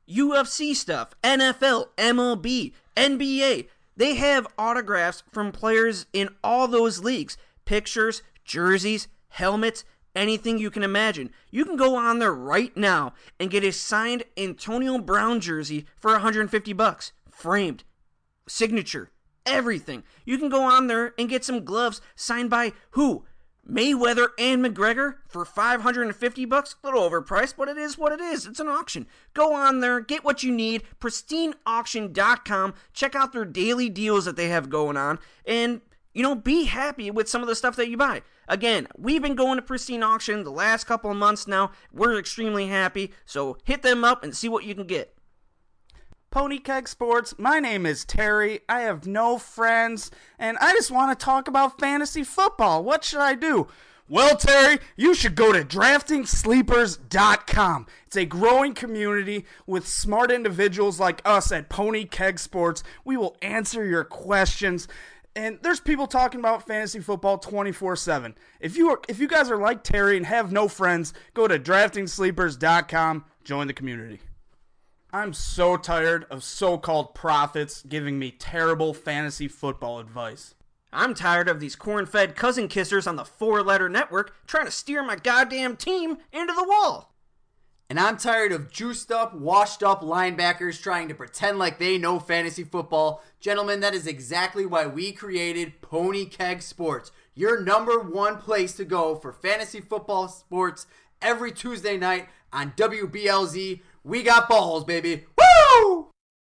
U F C stuff, N F L, M L B, N B A. They have autographs from players in all those leagues. Pictures, jerseys, helmets, anything you can imagine. You can go on there right now and get a signed Antonio Brown jersey for one hundred fifty bucks, framed, signature, everything. You can go on there and get some gloves signed by who? Mayweather and McGregor for five hundred fifty bucks. A little overpriced, but it is what it is. It's an auction. Go on there, get what you need. pristine auction dot com. Check out their daily deals that they have going on, and you know, be happy with some of the stuff that you buy. Again, we've been going to Pristine Auction the last couple of months now. We're extremely happy, so hit them up and see what you can get. Pony Keg Sports, my name is Terry. I have no friends, and I just want to talk about fantasy football. What should I do? Well, Terry, you should go to drafting sleepers dot com. It's a growing community with smart individuals like us at Pony Keg Sports. We will answer your questions. And there's people talking about fantasy football twenty-four seven. If you are, if you guys are like Terry and have no friends, go to drafting sleepers dot com. Join the community. I'm so tired of so-called prophets giving me terrible fantasy football advice. I'm tired of these corn-fed cousin kissers on the four-letter network trying to steer my goddamn team into the wall. And I'm tired of juiced up, washed up linebackers trying to pretend like they know fantasy football. Gentlemen, that is exactly why we created Pony Keg Sports, your number one place to go for fantasy football sports every Tuesday night on W B L Z. We got balls, baby. Woo!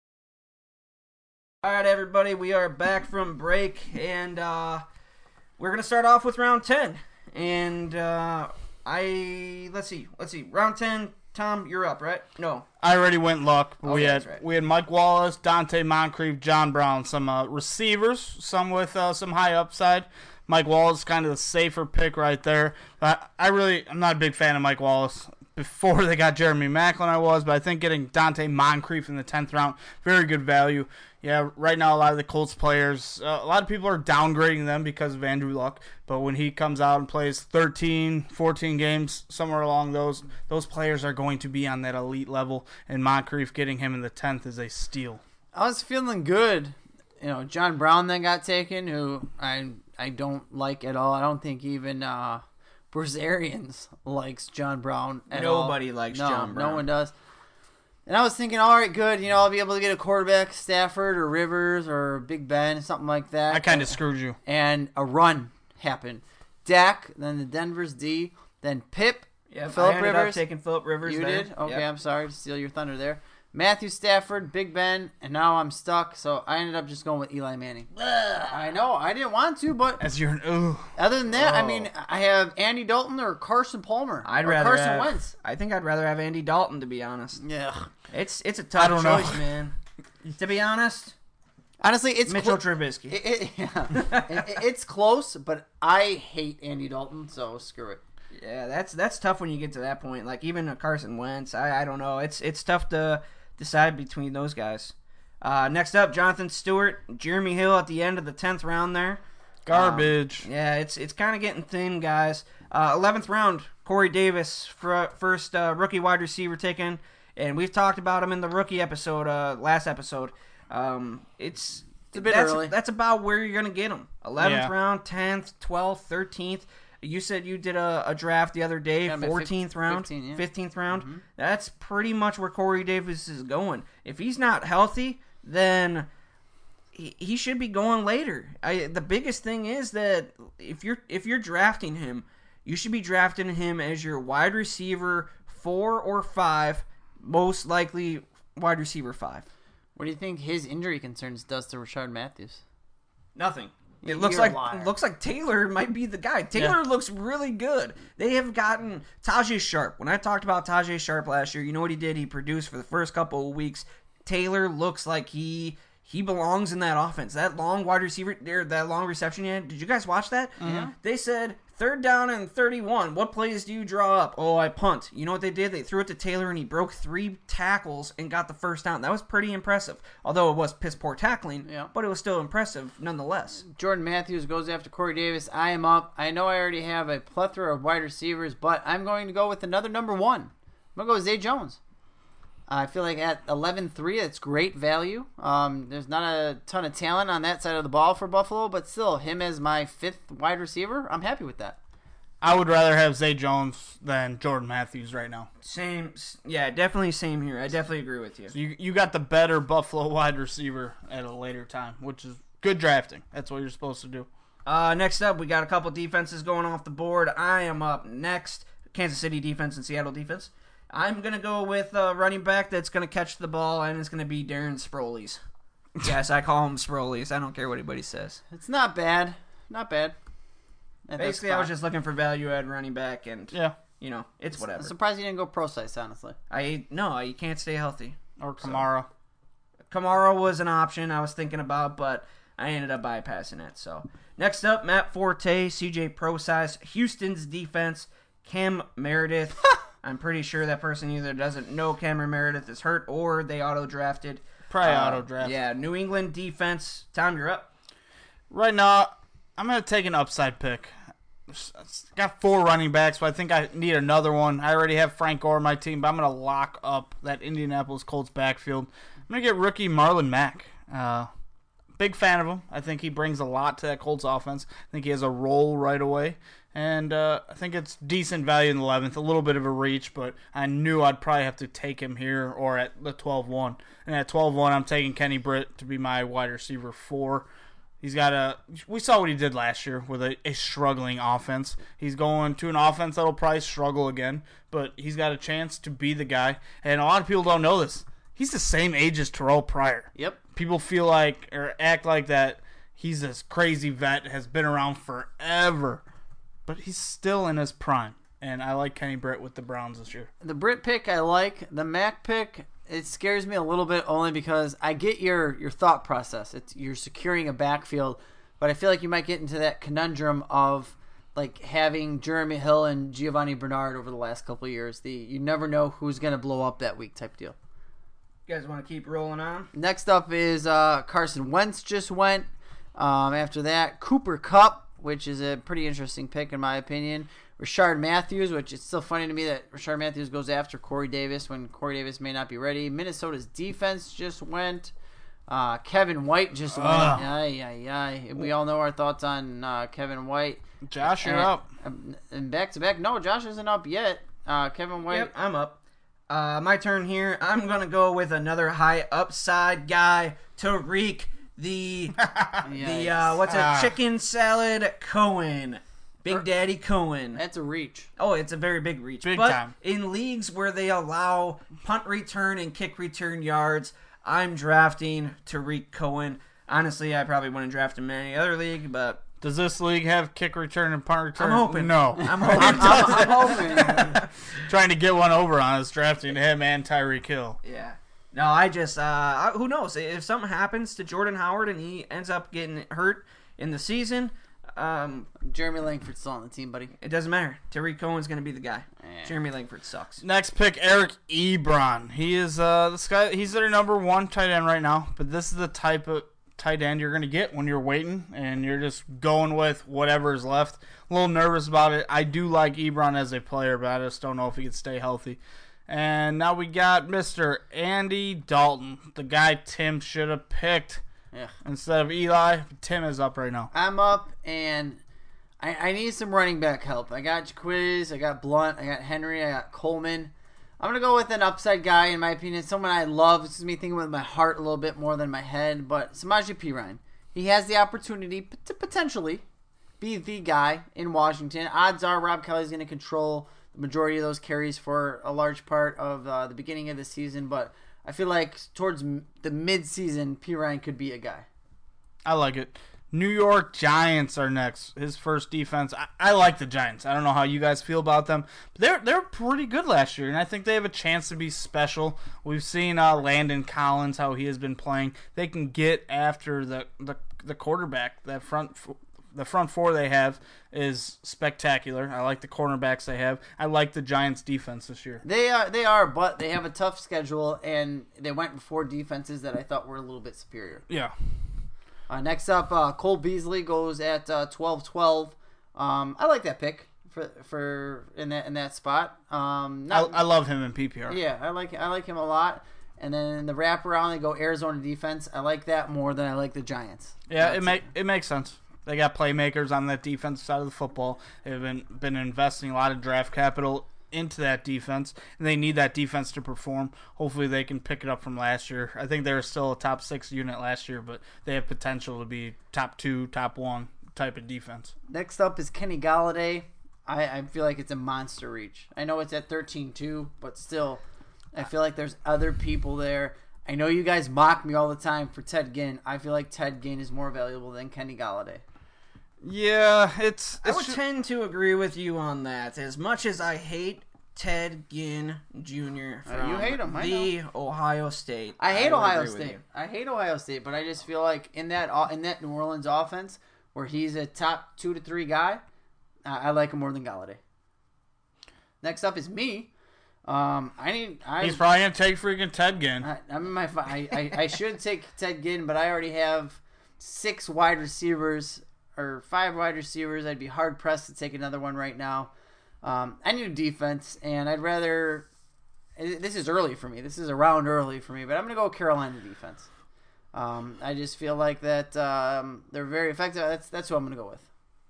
All right, everybody, we are back from break, and uh, we're going to start off with round ten. And uh, I, let's see, let's see, round ten, Tom, you're up, right? No. I already went luck. But Oh, we yeah, had that's right. we had Mike Wallace, Dante Moncrief, John Brown, some uh, receivers, some with uh, some high upside. Mike Wallace kind of the safer pick right there. But I really, I'm not a big fan of Mike Wallace. Before they got Jeremy Maclin, I was, but I think getting Dante Moncrief in the tenth round, very good value. Yeah, right now a lot of the Colts players, uh, a lot of people are downgrading them because of Andrew Luck. But when he comes out and plays thirteen, fourteen games, somewhere along those, those players are going to be on that elite level. And Moncrief getting him in the tenth is a steal. I was feeling good. You know, John Brown then got taken, who I I don't like at all. I don't think even uh, Bruce Arians likes John Brown at all. Nobody likes no, John Brown. No one does. And I was thinking, all right, good. You know, I'll be able to get a quarterback, Stafford or Rivers or Big Ben, something like that. I kind of screwed you. And a run happened. Dak, then the Denver's D, then Pip, Yep, Phillip I ended Rivers. up taking Phillip Rivers You there. did? Okay, Yep. I'm sorry to steal your thunder there. Matthew Stafford, Big Ben, and now I'm stuck, so I ended up just going with Eli Manning. Ugh, I know, I didn't want to, but As your ooh. other than that, I Oh. mean, I have Andy Dalton or Carson Palmer. I'd or rather Carson have, Wentz. I think I'd rather have Andy Dalton, to be honest. Yeah. It's it's a tough don't know. choice, man. To be honest, Honestly, it's Mitchell clo- Trubisky. It, it, yeah. it, it- it's close, but I hate Andy Dalton, so screw it. Yeah, that's that's tough when you get to that point. Like even a Carson Wentz, I, I don't know. It's it's tough to decide between those guys. Uh, next up, Jonathan Stewart, Jeremy Hill at the end of the tenth round there. Garbage. Um, yeah, it's it's kind of getting thin, guys. Uh, eleventh round, Corey Davis, for, first uh, rookie wide receiver taken, and we've talked about him in the rookie episode, uh, last episode. Um, it's It's a bit that's, early. That's about where you're gonna get him. eleventh Yeah. round, tenth, twelfth, thirteenth. You said you did a, a draft the other day, Yeah, but fourteenth round, fifteen, yeah. fifteenth round. That's pretty much where Corey Davis is going. If he's not healthy, then he, he should be going later. I, the biggest thing is that if you're if you're drafting him, you should be drafting him as your wide receiver four or five, most likely wide receiver five. What do you think his injury concerns does to Rashard Matthews? Nothing. It You're looks a like liar. looks like Taylor might be the guy. Taylor looks really good. They have gotten Tajay Sharp. When I talked about Tajay Sharp last year, you know what he did? He produced for the first couple of weeks. Taylor looks like he he belongs in that offense. That long wide receiver, there, that long reception he had. Did you guys watch that? Yeah. They said third down and thirty-one. What plays do you draw up? Oh, I punt. You know what they did? They threw it to Taylor and he broke three tackles and got the first down. That was pretty impressive. Although it was piss poor tackling, Yeah. but it was still impressive nonetheless. Jordan Matthews goes after Corey Davis. I am up. I know I already have a plethora of wide receivers, but I'm going to go with another number one. I'm going to go with Zay Jones. I feel like at eleven three, it's great value. Um, there's not a ton of talent on that side of the ball for Buffalo, but still, him as my fifth wide receiver, I'm happy with that. I would rather have Zay Jones than Jordan Matthews right now. Same, yeah, definitely same here. I definitely agree with you. So you you got the better Buffalo wide receiver at a later time, which is good drafting. That's what you're supposed to do. Uh, next up, we got a couple defenses going off the board. I am up next. Kansas City defense and Seattle defense. I'm going to go with a running back that's going to catch the ball, and it's going to be Darren Sproles. Yes, I call him Sproles. I don't care what anybody says. It's not bad. Not bad. At that Basically, I was spot. just looking for value add running back, and, Yeah. you know, it's whatever. I'm surprised you didn't go pro size, honestly. I No, you can't stay healthy. Or Kamara. Kamara was an option I was thinking about, but I ended up bypassing it. So next up, Matt Forte, C J Procise, Houston's defense, Cam Meredith. I'm pretty sure that person either doesn't know Cameron Meredith is hurt or they auto-drafted. Probably Uh, auto-draft. Yeah, New England defense. Tom, you're up. Right now, I'm going to take an upside pick. Got four running backs, but I think I need another one. I already have Frank Gore on my team, but I'm going to lock up that Indianapolis Colts backfield. I'm going to get rookie Marlon Mack. Uh, big fan of him. I think he brings a lot to that Colts offense. I think he has a role right away. And uh, I think it's decent value in the eleventh. A little bit of a reach, but I knew I'd probably have to take him here or at the twelve one. And at twelve one, I'm taking Kenny Britt to be my wide receiver four. He's got a. We saw what he did last year with a, a struggling offense. He's going to an offense that'll probably struggle again, but he's got a chance to be the guy. And a lot of people don't know this. He's the same age as Terrell Pryor. Yep. People feel like or act like that he's this crazy vet, has been around forever, but he's still in his prime. And I like Kenny Britt with the Browns this year. The Brit pick I like. The Mac pick, it scares me a little bit only because I get your, your thought process. It's you're securing a backfield, but I feel like you might get into that conundrum of like having Jeremy Hill and Giovanni Bernard over the last couple of years. The you never know who's going to blow up that week type deal. You guys want to keep rolling on? Next up is uh, Carson Wentz just went. Um, after that, Cooper Kupp, which is a pretty interesting pick in my opinion. Rashard Matthews, which it's still funny to me that Rashard Matthews goes after Corey Davis when Corey Davis may not be ready. Minnesota's defense just went. Uh, Kevin White just went. Ugh. Ay, ay, ay. We all know our thoughts on uh, Kevin White. Josh, you're and, up. And back to back. No, Josh isn't up yet. Uh, Kevin White. Yep, I'm up. Uh, my turn here. I'm going to go with another high upside guy, Tariq, the, the uh, what's it, Ah. chicken salad Cohen. Big Daddy Cohen. That's a reach. Oh, it's a very big reach. Big but time. in leagues where they allow punt return and kick return yards, I'm drafting Tariq Cohen. Honestly, I probably wouldn't draft him in any other league, but Does this league have kick return and punt return? I'm hoping. No. I'm hoping. I'm, I'm hoping. Trying to get one over on us, drafting him and Tyreek Hill. Yeah. No, I just, uh, who knows? If something happens to Jordan Howard and he ends up getting hurt in the season, um, Jeremy Langford's still on the team, buddy. it doesn't matter. Tariq Cohen's going to be the guy. Yeah. Jeremy Langford sucks. Next pick, Eric Ebron. He is uh this guy. He's their number one tight end right now. But this is the type of tight end you're gonna get when you're waiting and you're just going with whatever is left. A little nervous about it. I do like Ebron as a player, but I just don't know if he could stay healthy. And now we got Mister Andy Dalton, the guy Tim should have picked Yeah. instead of Eli. Tim is up right now. I'm up, and I, I need some running back help. I got Jaquiz, I got Blunt, I got Henry, I got Coleman. I'm going to go with an upside guy, in my opinion. Someone I love. This is me thinking with my heart a little bit more than my head, but Samaje Perine. He has the opportunity to potentially be the guy in Washington. Odds are Rob Kelly's going to control the majority of those carries for a large part of uh, the beginning of the season, but I feel like towards m- the mid-season, Perine could be a guy. I like it. New York Giants are next. His first defense. I, I like the Giants. I don't know how you guys feel about them, but they're they're pretty good last year, and I think they have a chance to be special. We've seen uh, Landon Collins, how he has been playing. They can get after the the, the quarterback. That front the front four they have is spectacular. I like the cornerbacks they have. I like the Giants defense this year. They are, they are, but they have a tough schedule, and they went before defenses that I thought were a little bit superior. Yeah. Uh, next up, uh, Cole Beasley goes at uh, twelve twelve. Um, I like that pick for for in that in that spot. Um, I, not, I love him in P P R. yeah, I like I like him a lot. And then in the wraparound, they go Arizona defense. I like that more than I like the Giants. Yeah, That's it make it makes sense. They got playmakers on that defensive side of the football. They've been been investing a lot of draft capital into that defense, and they need that defense to perform. Hopefully, they can pick it up from last year. I think they were still a top six unit last year, but they have potential to be top two, top one type of defense. Next up is Kenny Galladay. I, I feel like it's a monster reach. I know it's at thirteen two, but still, I feel like there's other people there. I know you guys mock me all the time for Ted Ginn. I feel like Ted Ginn is more valuable than Kenny Galladay. Yeah, it's. I it's would ju- tend to agree with you on that. As much as I hate Ted Ginn Junior Uh, from you hate him, I the Ohio State. I hate would Ohio agree with State. you. I hate Ohio State, but I just feel like in that in that New Orleans offense where he's a top two to three guy, uh, I like him more than Galladay. Next up is me. Um, I need. I, he's probably gonna take freaking Ted Ginn. I, I'm in my. I, I, I should take Ted Ginn, but I already have six wide receivers or five wide receivers. I'd be hard pressed to take another one right now. Um, I need a defense, and I'd rather. This is early for me. This is a round early for me, but I'm gonna go Carolina defense. Um, I just feel like that um, they're very effective. That's that's who I'm gonna go with.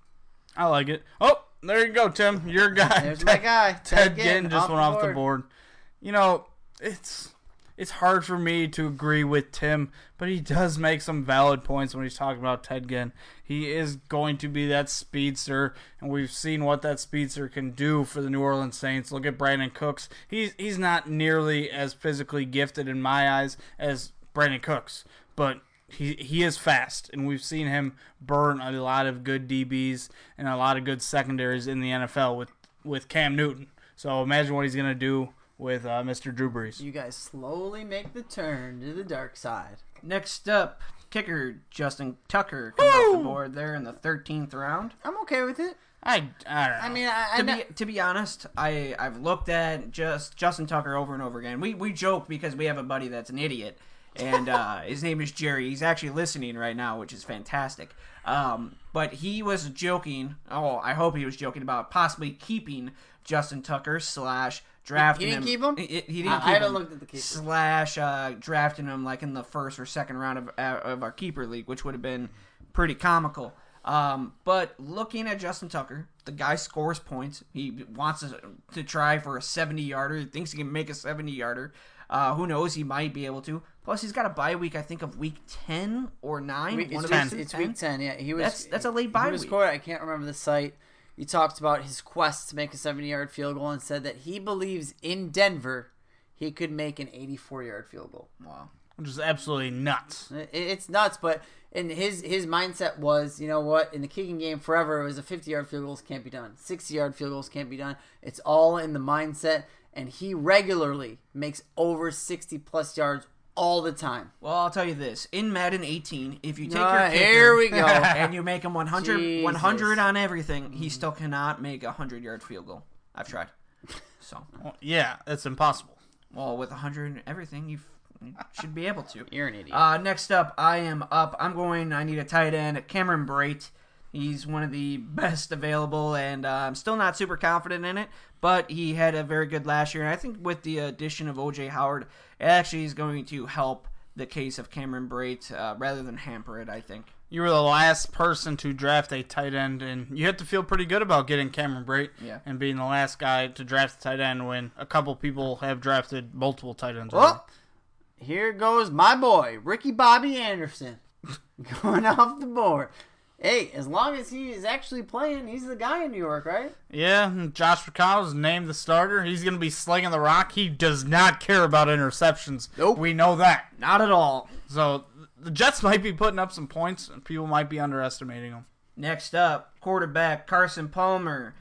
I like it. Oh, there you go, Tim. Your guy. There's my guy, Ted Ted Ginn Ginn, just off went the off the board. board. You know, it's it's hard for me to agree with Tim, but he does make some valid points when he's talking about Ted Ginn. He is going to be that speedster, and we've seen what that speedster can do for the New Orleans Saints. Look at Brandon Cooks. He's he's not nearly as physically gifted in my eyes as Brandon Cooks, but he he is fast, and we've seen him burn a lot of good D Bs and a lot of good secondaries in the N F L with, with Cam Newton. So imagine what he's going to do with uh, Mister Drew Brees. You guys slowly make the turn to the dark side. Next up, kicker Justin Tucker comes off the board there in the thirteenth round. I'm okay with it. I, I don't know. I mean, I, I To know- be to be honest, I I've looked at just Justin Tucker over and over again. We we joke because we have a buddy that's an idiot, and uh, his name is Jerry. He's actually listening right now, which is fantastic. Um, but he was joking. Oh, I hope he was joking about possibly keeping Justin Tucker slash drafting He didn't him. keep him? He, he didn't I- I keep haven't him. looked at the keeper. Slash uh, drafting him like in the first or second round of uh, of our keeper league, which would have been pretty comical. Um, but looking at Justin Tucker, the guy scores points. He wants to, to try for a seventy-yarder. He thinks he can make a seventy-yarder. Uh, who knows? He might be able to. Plus, he's got a bye week, I think, of week ten or nine. Week, One it's, of week, those it's ten. week ten. Yeah, he was. That's- that's a late he bye was week. quoted, I can't remember the site. He talked about his quest to make a seventy-yard field goal and said that he believes in Denver he could make an eighty-four-yard field goal. Wow. Which is absolutely nuts. It, it's nuts, but in his his mindset was, you know what? In the kicking game forever, it was a fifty-yard field goals can't be done, sixty-yard field goals can't be done. It's all in the mindset, and he regularly makes over sixty plus yards all the time. Well, I'll tell you this. In Madden eighteen, if you take Ah, your kicker here we go. and you make him one hundred, Jesus. one hundred on everything, he still cannot make a hundred-yard field goal. I've tried. So, Well, yeah, it's impossible. well, with one hundred and everything, you've, you should be able to. You're an idiot. Uh, next up, I am up. I'm going, I need a tight end, Cameron Brate. He's one of the best available, and uh, I'm still not super confident in it, but he had a very good last year. And I think with the addition of O J Howard, it actually is going to help the case of Cameron Brate uh, rather than hamper it, I think. You were the last person to draft a tight end, and you have to feel pretty good about getting Cameron Brate Yeah. and being the last guy to draft a tight end when a couple people have drafted multiple tight ends. already. Well, here goes my boy, Ricky Bobby Anderson, going off the board. Hey, as long as he is actually playing, he's the guy in New York, right? Yeah, and Josh McConnell's named the starter. He's going to be slinging the rock. He does not care about interceptions. Nope. We know that. Not at all. So the Jets might be putting up some points, and people might be underestimating them. Next up, quarterback Carson Palmer.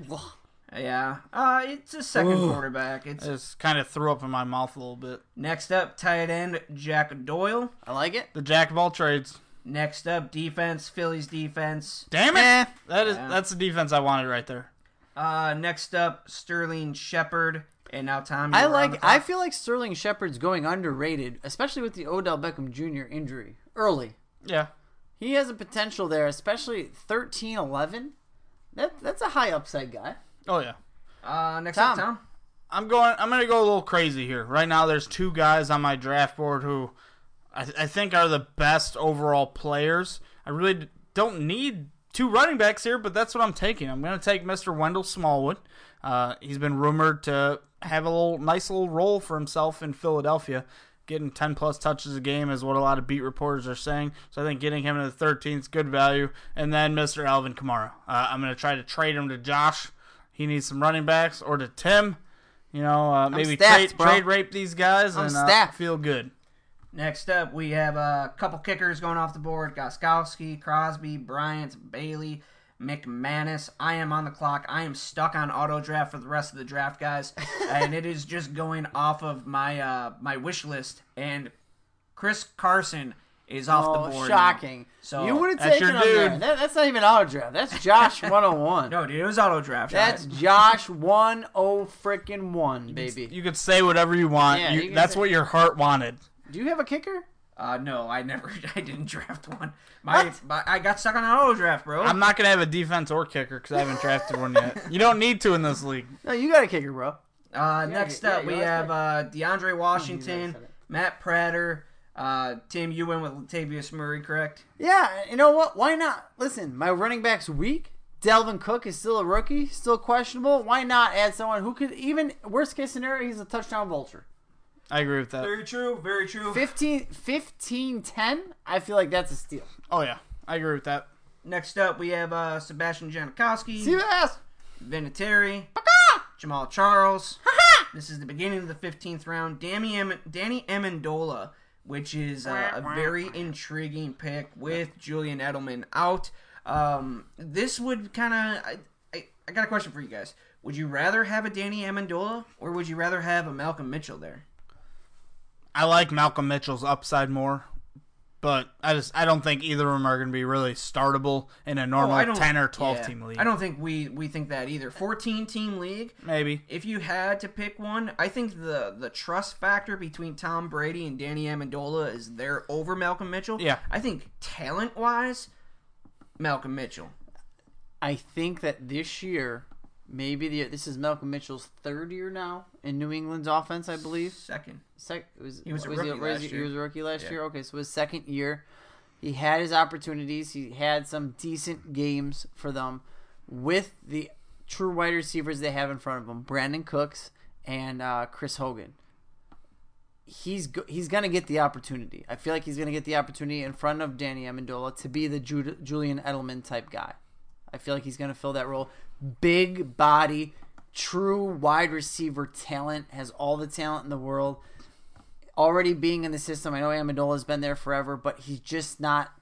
Yeah, uh, it's a second Ooh. quarterback. It's I just kind of threw up in my mouth a little bit. next up, tight end Jack Doyle. I like it. The jack of all trades. Next up, defense Phillies defense. Damn it! Eh. That is Yeah. that's the defense I wanted right there. Uh, next up, Sterling Shepard. And now Tom. I you were on like. the I clock. feel like Sterling Shepard's going underrated, especially with the Odell Beckham Junior injury early. Yeah. He has a potential there, especially thirteen eleven. That that's a high upside guy. Oh yeah. Uh, next Tom. up, Tom. I'm going. I'm going to go a little crazy here. Right now, there's two guys on my draft board who I, th- I think are the best overall players. I really d- don't need two running backs here, but that's what I'm taking. I'm going to take Mister Wendell Smallwood. Uh, he's been rumored to have a little nice little role for himself in Philadelphia. Getting ten plus touches a game is what a lot of beat reporters are saying. So I think getting him in the thirteenth is good value. And then Mister Alvin Kamara. Uh, I'm going to try to trade him to Josh. He needs some running backs, or to Tim. You know, uh, maybe stacked, trade bro. trade rape these guys I'm and uh, stacked. feel good. Next up, we have a couple kickers going off the board. Goskowski, Crosby, Bryant, Bailey, McManus. I am on the clock. I am stuck on auto draft for the rest of the draft, guys. And it is just going off of my uh, my wish list. And Chris Carson is off Oh, the board. shocking. now. So you would have that's taken your him there. dude. That, that's not even auto draft. That's Josh one oh one. No, dude, it was auto draft. That's guys. Josh one oh freaking one, baby. You could say whatever you want. Yeah, You- you can that's say- what your heart wanted. Do you have a kicker? Uh, no, I never. I didn't draft one. My, What? my I got stuck on an auto draft, bro. I'm not going to have a defense or kicker because I haven't drafted one yet. You don't need to in this league. No, you got a kicker, bro. Uh, next yeah, up, you we always have pick. uh, DeAndre Washington, said it. Matt Prater. Uh, Tim, you went with Latavius Murray, correct? Yeah, you know what? Why not? Listen, my running back's weak. Delvin Cook is still a rookie, still questionable. Why not add someone who could, even worst case scenario, he's a touchdown vulture. I agree with that. Very true. Very true. fifteen, fifteen ten, I feel like that's a steal. Oh, yeah. I agree with that. Next up, we have uh, Sebastian Janikowski, See that? Vinatieri, Jamal Charles. This is the beginning of the fifteenth round. Danny, em- Danny Amendola, which is uh, a very intriguing pick with Julian Edelman out. Um, this would kind of... I, I, I got a question for you guys. Would you rather have a Danny Amendola, or would you rather have a Malcolm Mitchell there? I like Malcolm Mitchell's upside more, but I just I don't think either of them are going to be really startable in a normal Oh, I don't- ten or twelve yeah, team league. I don't think we, we think that either. fourteen team league, Maybe. if you had to pick one, I think the, the trust factor between Tom Brady and Danny Amendola is there over Malcolm Mitchell. Yeah. I think talent-wise, Malcolm Mitchell. I think that this year, maybe the this is Malcolm Mitchell's third year now in New England's offense, I believe. Second. Sec, was, He was a he, rookie was last he, year. He was a rookie last Yeah. year. Okay, so his second year, he had his opportunities. He had some decent games for them with the true wide receivers they have in front of him, Brandon Cooks and uh, Chris Hogan. He's go- he's gonna get the opportunity. I feel like he's gonna get the opportunity in front of Danny Amendola to be the Ju- Julian Edelman type guy. I feel like he's gonna fill that role. Big body, true wide receiver talent, has all the talent in the world. Already being in the system, I know Amendola's been there forever, but he's just not.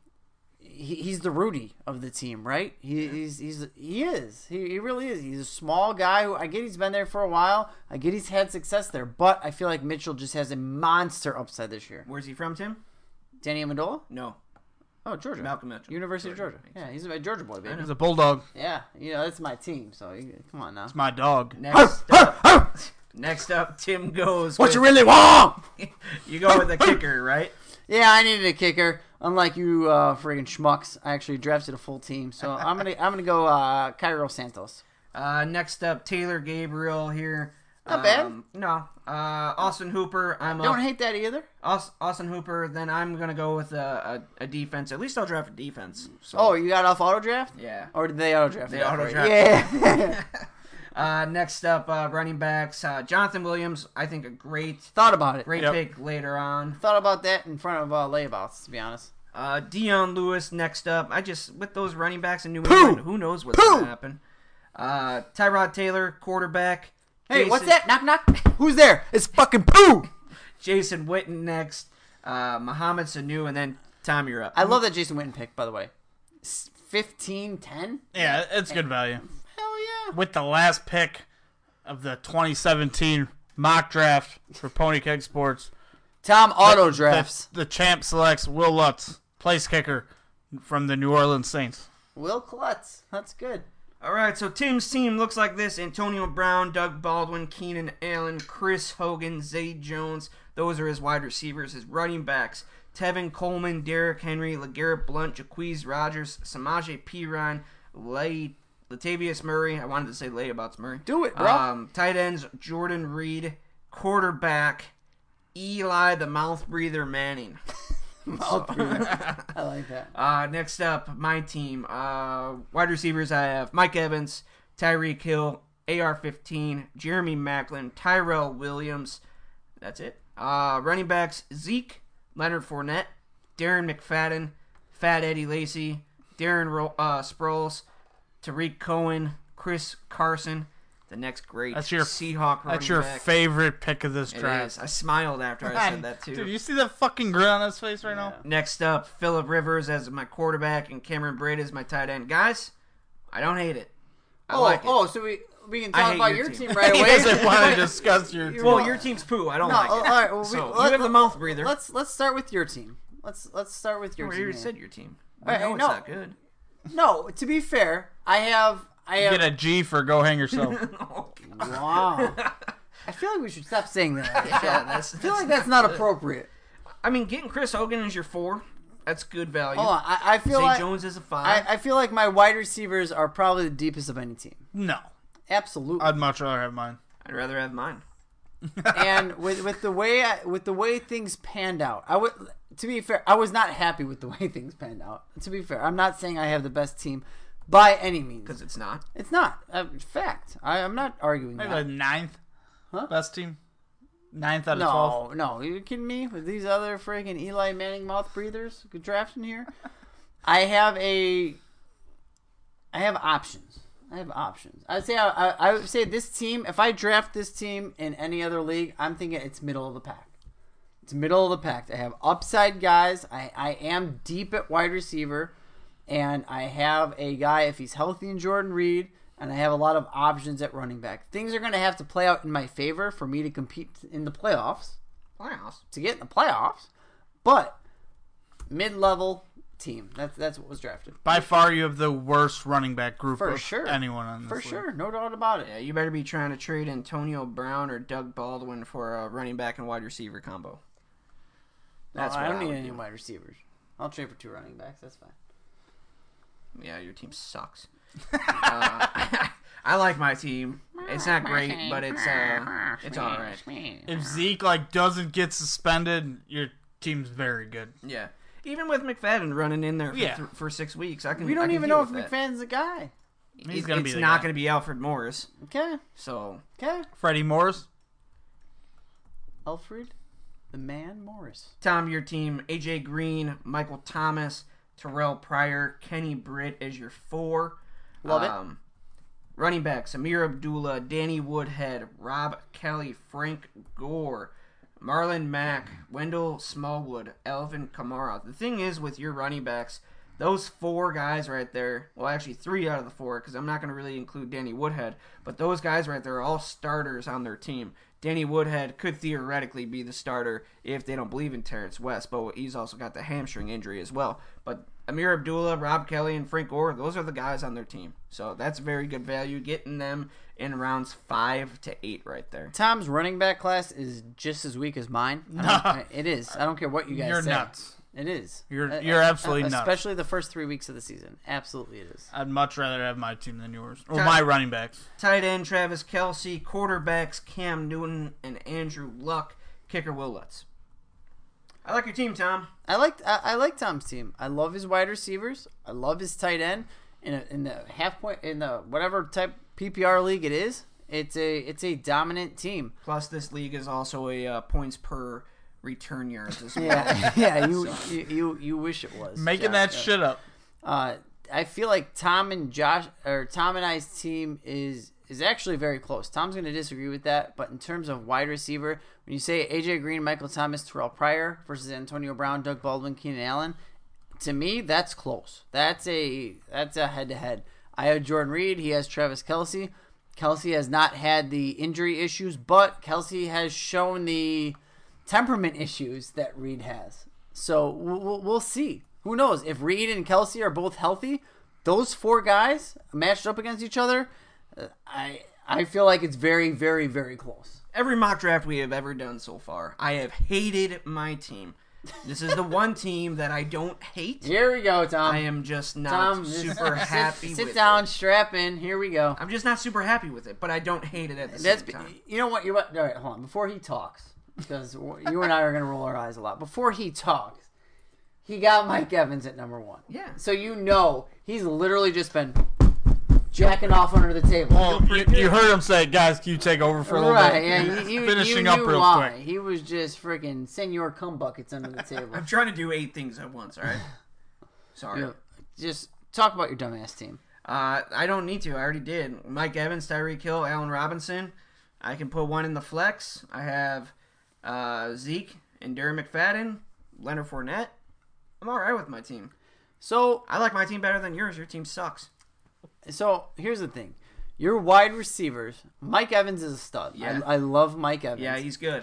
He, he's the Rudy of the team, right? He, he's he's he is. He, he really is. He's a small guy who I get he's been there for a while. I get he's had success there, but I feel like Mitchell just has a monster upside this year. Where's he from, Tim? Danny Amendola? No. Oh, Georgia. Malcolm Mitchell. University Georgia. of Georgia. Yeah, he's a Georgia boy, baby. He's a bulldog. Yeah, you know that's my team. So you, come on now. It's my dog. Next up, next up, Tim goes What with, you really want? you go with the kicker, right? Yeah, I needed a kicker. Unlike you, uh, friggin' schmucks, I actually drafted a full team. So I'm gonna I'm gonna go uh, Cairo Santos. Uh, next up, Taylor Gabriel here. Not bad. Um, no. Uh, Austin Hooper. I'm Don't up. hate that either. Aus- Austin Hooper. Then I'm gonna go with a, a, a defense. At least I'll draft a defense. So, Oh, you got off auto draft? yeah. Or did they auto draft? They it for auto you? draft. Yeah. Uh, next up, uh, running backs. Uh, Jonathan Williams. I think a great, Thought about it. great Yep. pick later on. Thought about that in front of uh, layabouts, to be honest. Uh, Deion Lewis next up. I just with those running backs in New Pooh! England, who knows what's Pooh! gonna happen. Uh, Tyrod Taylor, quarterback. Hey, Jason, what's that? Knock, knock. Who's there? It's fucking Pooh. Jason Witten next. Uh, Mohamed Sanu, and then Tom, you're up. I love that Jason Witten pick, by the way. fifteen ten? Yeah, it's good value. Hell yeah. With the last pick of the twenty seventeen mock draft for Pony Keg Sports, Tom auto the, drafts. the champ selects Will Lutz, place kicker from the New Orleans Saints. Will Klutz. That's good. All right, so Tim's team looks like this: Antonio Brown, Doug Baldwin, Keenan Allen, Chris Hogan, Zay Jones. Those are his wide receivers. His running backs: Tevin Coleman, Derrick Henry, LeGarrette Blount, Jaquez Rogers, Samaje Perine, Le- Latavius Murray. I wanted to say layabouts Murray. Do it, bro. Um, tight ends, Jordan Reed. Quarterback, Eli the mouth breather Manning. Mouth breather. I like that. Uh, next up, my team. Uh, wide receivers, I have Mike Evans, Tyreek Hill, A R fifteen, Jeremy Maclin, Tyrell Williams. That's it. Uh, running backs, Zeke, Leonard Fournette, Darren McFadden, Fat Eddie Lacy, Darren Ro- uh, Sproles, Tariq Cohen, Chris Carson, the next great That's your Seahawk running That's your back. favorite pick of this It draft. is. I smiled after I said that, too. Dude, you see that fucking grin on his face right now? Next up, Phillip Rivers as my quarterback and Cameron Braid as my tight end. Guys, I don't hate it. I oh, like it. oh, so we we can I talk hate about your your team. team, right He away. doesn't want to discuss your team. Well, your team's poo. I don't No, like it. all right, well, we- so let- you have the mouth breather. Let's let's start with your team. Let's let's start with your Oh, team. you already here. said your team. All right, I know no. it's not good. No, to be fair, I have I have Get a G for go hang yourself. wow. I feel like we should stop saying that. Yeah, that's, I feel like that's not appropriate. I mean, getting Chris Hogan as your four, that's good value. Hold on, I, I feel Zay like Jones is a I, five. I feel like my wide receivers are probably the deepest of any team. No. Absolutely. I'd much rather have mine. I'd rather have mine. and with with the way I, with the way things panned out, I would to be fair, I was not happy with the way things panned out. To be fair, I'm not saying I have the best team by any means. Because it's not. It's not a fact. I, I'm not arguing Maybe that. the ninth Huh? best team. Ninth out of twelve. No, no, you kidding me? With these other freaking Eli Manning mouth breathers good draft in here, I have a, I have options. I have options. I'd say I, I, I would say this team. If I draft this team in any other league, I'm thinking it's middle of the pack. It's middle of the pack. I have upside guys. I, I am deep at wide receiver, and I have a guy if he's healthy in Jordan Reed. And I have a lot of options at running back. Things are going to have to play out in my favor for me to compete in the playoffs. Playoffs. To get in the playoffs. But mid-level team. That's that's what was drafted. By far, you have the worst running back group For of sure. anyone on this For league. sure. No doubt about it. Yeah, you better be trying to trade Antonio Brown or Doug Baldwin for a running back and wide receiver combo. That's No, I what don't I need would any do. wide receivers. I'll trade for two running backs. That's fine. Yeah, your team sucks. uh, I like my team. It's not great, but it's uh, it's all right. If Zeke like doesn't get suspended, your team's very good. Yeah, even with McFadden running in there for, Yeah. th- for six weeks, I can. We I don't can even deal know if with that. McFadden's a guy. He's It- gonna it's be the not guy. going to be Alfred Morris. Okay. So Okay. Freddie Morris. Alfred, the man Morris. Tom, your team: A J Green, Michael Thomas, Terrell Pryor, Kenny Britt as your four. Love it. um, Running backs: Amir Abdullah, Danny Woodhead, Rob Kelly, Frank Gore, Marlon Mack, Wendell Smallwood, Alvin Kamara. The thing is with your running backs, those four guys right there, well, actually three out of the four, because I'm not going to really include Danny Woodhead, but those guys right there are all starters on their team. Danny Woodhead could theoretically be the starter if they don't believe in Terrence West, but he's also got the hamstring injury as well. But Amir Abdullah, Rob Kelly, and Frank Gore, those are the guys on their team. So that's very good value, getting them in rounds five to eight right there. Tom's running back class is just as weak as mine. I don't- I- it is. I don't care what you guys You're say. nuts. It is. You're- Uh, you're uh, absolutely nuts. Especially the first three weeks of the season. Absolutely, it is. I'd much rather have my team than yours. Or Okay. my running backs. Tight end Travis Kelce, quarterbacks Cam Newton and Andrew Luck, kicker Will Lutz. I like your team, Tom. I like I, I like Tom's team. I love his wide receivers. I love his tight end. In a, in the half point in the whatever type P P R league it is, it's a it's a dominant team. Plus, this league is also a uh, points per return yards as well. Yeah, yeah. You, you you you wish it was Making Josh. that shit up. Uh, I feel like Tom and Josh or Tom and I's team is is actually very close. Tom's going to disagree with that, but in terms of wide receiver, when you say A J Green, Michael Thomas, Terrell Pryor versus Antonio Brown, Doug Baldwin, Keenan Allen, to me that's close. That's a that's a head to head. I have Jordan Reed. He has Travis Kelce. Kelce has not had the injury issues, but Kelce has shown the temperament issues that Reed has. So we'll, we'll see. Who knows? If Reed and Kelce are both healthy, those four guys matched up against each other, uh, I I feel like it's very, very, very close. Every mock draft we have ever done so far, I have hated my team. This is the one team that I don't hate. Here we go, Tom. I am just not Tom, just super sit, happy sit with down, it. strap in. Here we go. I'm just not super happy with it, but I don't hate it at the That's same time. you know what? You're what? All right, hold on. Before he talks, because you and I are going to roll our eyes a lot. Before he talks, he got Mike Evans at number one. Yeah. So you know he's literally just been jacking off under the table. Well, you, you heard him say, guys, can you take over for a little Right, bit? yeah, you, you, Finishing you up knew real why. quick. He was just freaking Senor Cum Buckets under the table. I'm trying to do eight things at once, all right? Sorry. You know, just talk about your dumbass team. Uh, I don't need to. I already did. Mike Evans, Tyreek Hill, Allen Robinson. I can put one in the flex. I have uh, Zeke and Darren McFadden, Leonard Fournette. I'm all right with my team. So, I like my team better than yours. Your team sucks. so here's the thing. Your wide receivers, Mike Evans is a stud. Yeah. I, I love Mike Evans. Yeah, he's good.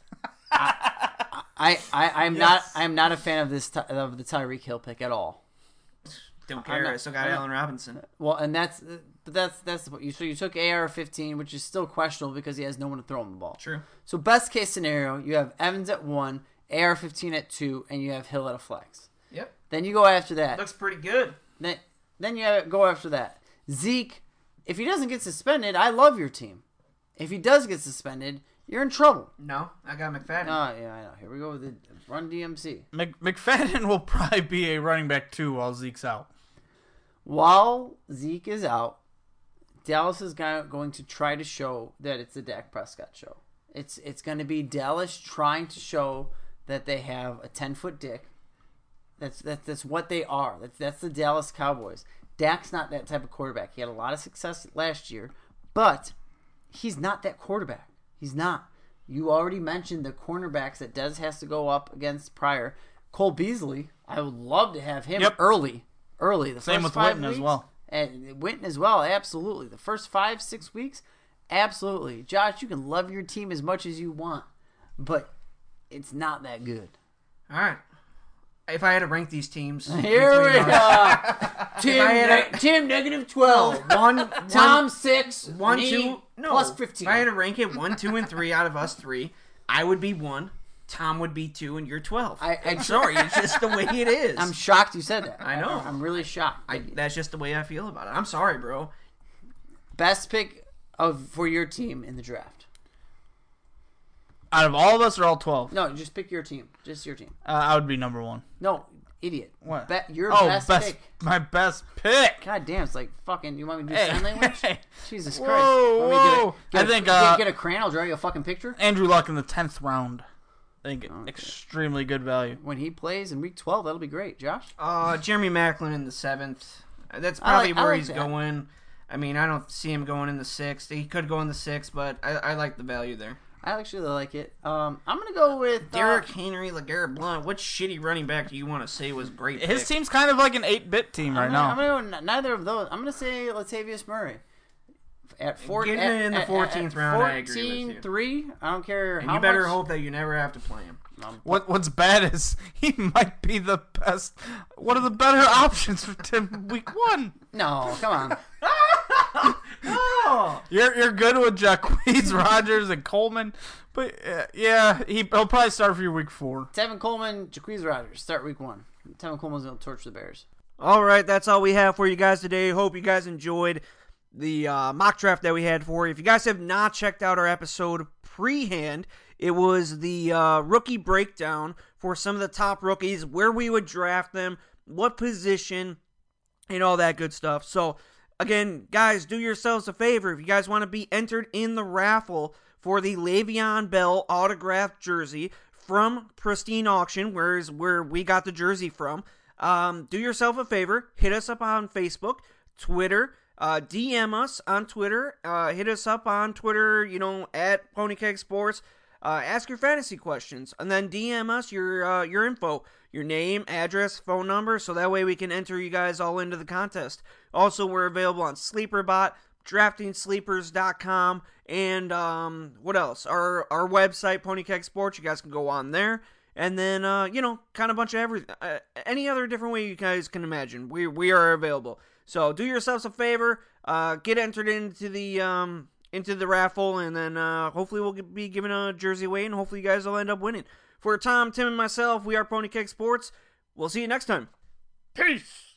I, I, I'm Yes. not I'm not a fan of this Ty- of the Tyreek Hill pick at all. Don't I'm care. not- I still got I'm not- Allen Robinson. Well, and that's but that's that's what you so you took A R fifteen, which is still questionable because he has no one to throw him the ball. True. So best case scenario, you have Evans at one, A R fifteen at two, and you have Hill at a flex. Yep. Then you go after that. Looks pretty good. Then then you have, go after that. Zeke, if he doesn't get suspended, I love your team. If he does get suspended, you're in trouble. No, I got McFadden. Oh, yeah, I know. Here we go with the Run D M C. Mc, McFadden will probably be a running back too while Zeke's out. While Zeke is out, Dallas is go- going to try to show that it's the Dak Prescott show. It's it's going to be Dallas trying to show that they have a ten-foot dick. That's that's that's what they are. That's that's the Dallas Cowboys. Dak's not that type of quarterback. He had a lot of success last year, but he's not that quarterback. He's not. You already mentioned the cornerbacks that Dez has to go up against prior. Cole Beasley, I would love to have him Yep. early. Early. The Same first with five Witten as weeks, well. And Witten as well, absolutely. The first five, six weeks, absolutely. Josh, you can love your team as much as you want, but it's not that good. All right. If I had to rank these teams, Here we between go. us- Tim, I had a- ne- Tim negative twelve. one, Tom one, six. one, me, two, no, plus fifteen. If I had to rank it one, two, and three out of us three, I would be one. Tom would be two, and you're twelve. I- I'm sorry, it's just the way it is. I'm shocked you said that. I know. I'm really shocked. I, that's just the way I feel about it. I'm sorry, bro. Best pick of for your team in the draft. Out of all of us, or all twelve, No, just pick your team. Just your team. uh, I would be number one. No, idiot. What? Be- your oh, best, best, pick. my best pick. God damn, it's like fucking. You want me to do Hey, sign language? hey. Jesus Whoa, Christ! Want me to whoa. Get a, get I a- think, get, uh, get a crayon. I'll draw you a fucking picture. Andrew Luck in the tenth round. I think Okay. extremely good value. When he plays in week twelve, that'll be great, Josh. Uh, Jeremy Maclin in the seventh. That's I probably like- I where like he's that. going. I mean, I don't see him going in the sixth. He could go in the sixth, but I, I like the value there. I actually like it. Um, I'm gonna go with uh, Derrick Henry, LeGarrette Blount. What shitty running back do you want to say was great? His pick? team's kind of like an eight-bit team right I'm now. gonna, I'm gonna go neither of those. I'm gonna say Latavius Murray. At four, Get him at, in the at- fourteenth at round, I agree with you. fourteen three. I don't care And how you better much. hope that you never have to play him. What What's bad is he might be the best, one of the better options for Tim week one. No, come on. Oh, You're you're good with Jacquizz Rodgers and Coleman, but uh, yeah, he, he'll probably start for your week four. Tevin Coleman, Jacquizz Rodgers, start week one. Tevin Coleman's gonna torch the Bears. All right, that's all we have for you guys today. Hope you guys enjoyed the uh, mock draft that we had for you. If you guys have not checked out our episode pre-hand, it was the uh, rookie breakdown for some of the top rookies, where we would draft them, what position, and all that good stuff. So, again, guys, do yourselves a favor. If you guys want to be entered in the raffle for the Le'Veon Bell autographed jersey from Pristine Auction, where is where we got the jersey from, um, do yourself a favor. Hit us up on Facebook, Twitter, uh, D M us on Twitter, uh, hit us up on Twitter, you know, at Ponycake Sports. Uh, ask your fantasy questions, and then D M us your uh, your info, your name, address, phone number, so that way we can enter you guys all into the contest. Also, we're available on SleeperBot, drafting sleepers dot com, and um, what else? Our our website, Ponycake Sports. You guys can go on there, and then uh, you know, kind of a bunch of everything, uh, any other different way you guys can imagine. We we are available. So do yourselves a favor, uh, get entered into the um into the raffle, and then uh, hopefully we'll be giving a jersey away, and hopefully you guys will end up winning. For Tom, Tim, and myself, we are Pony Keg Sports. We'll see you next time. Peace!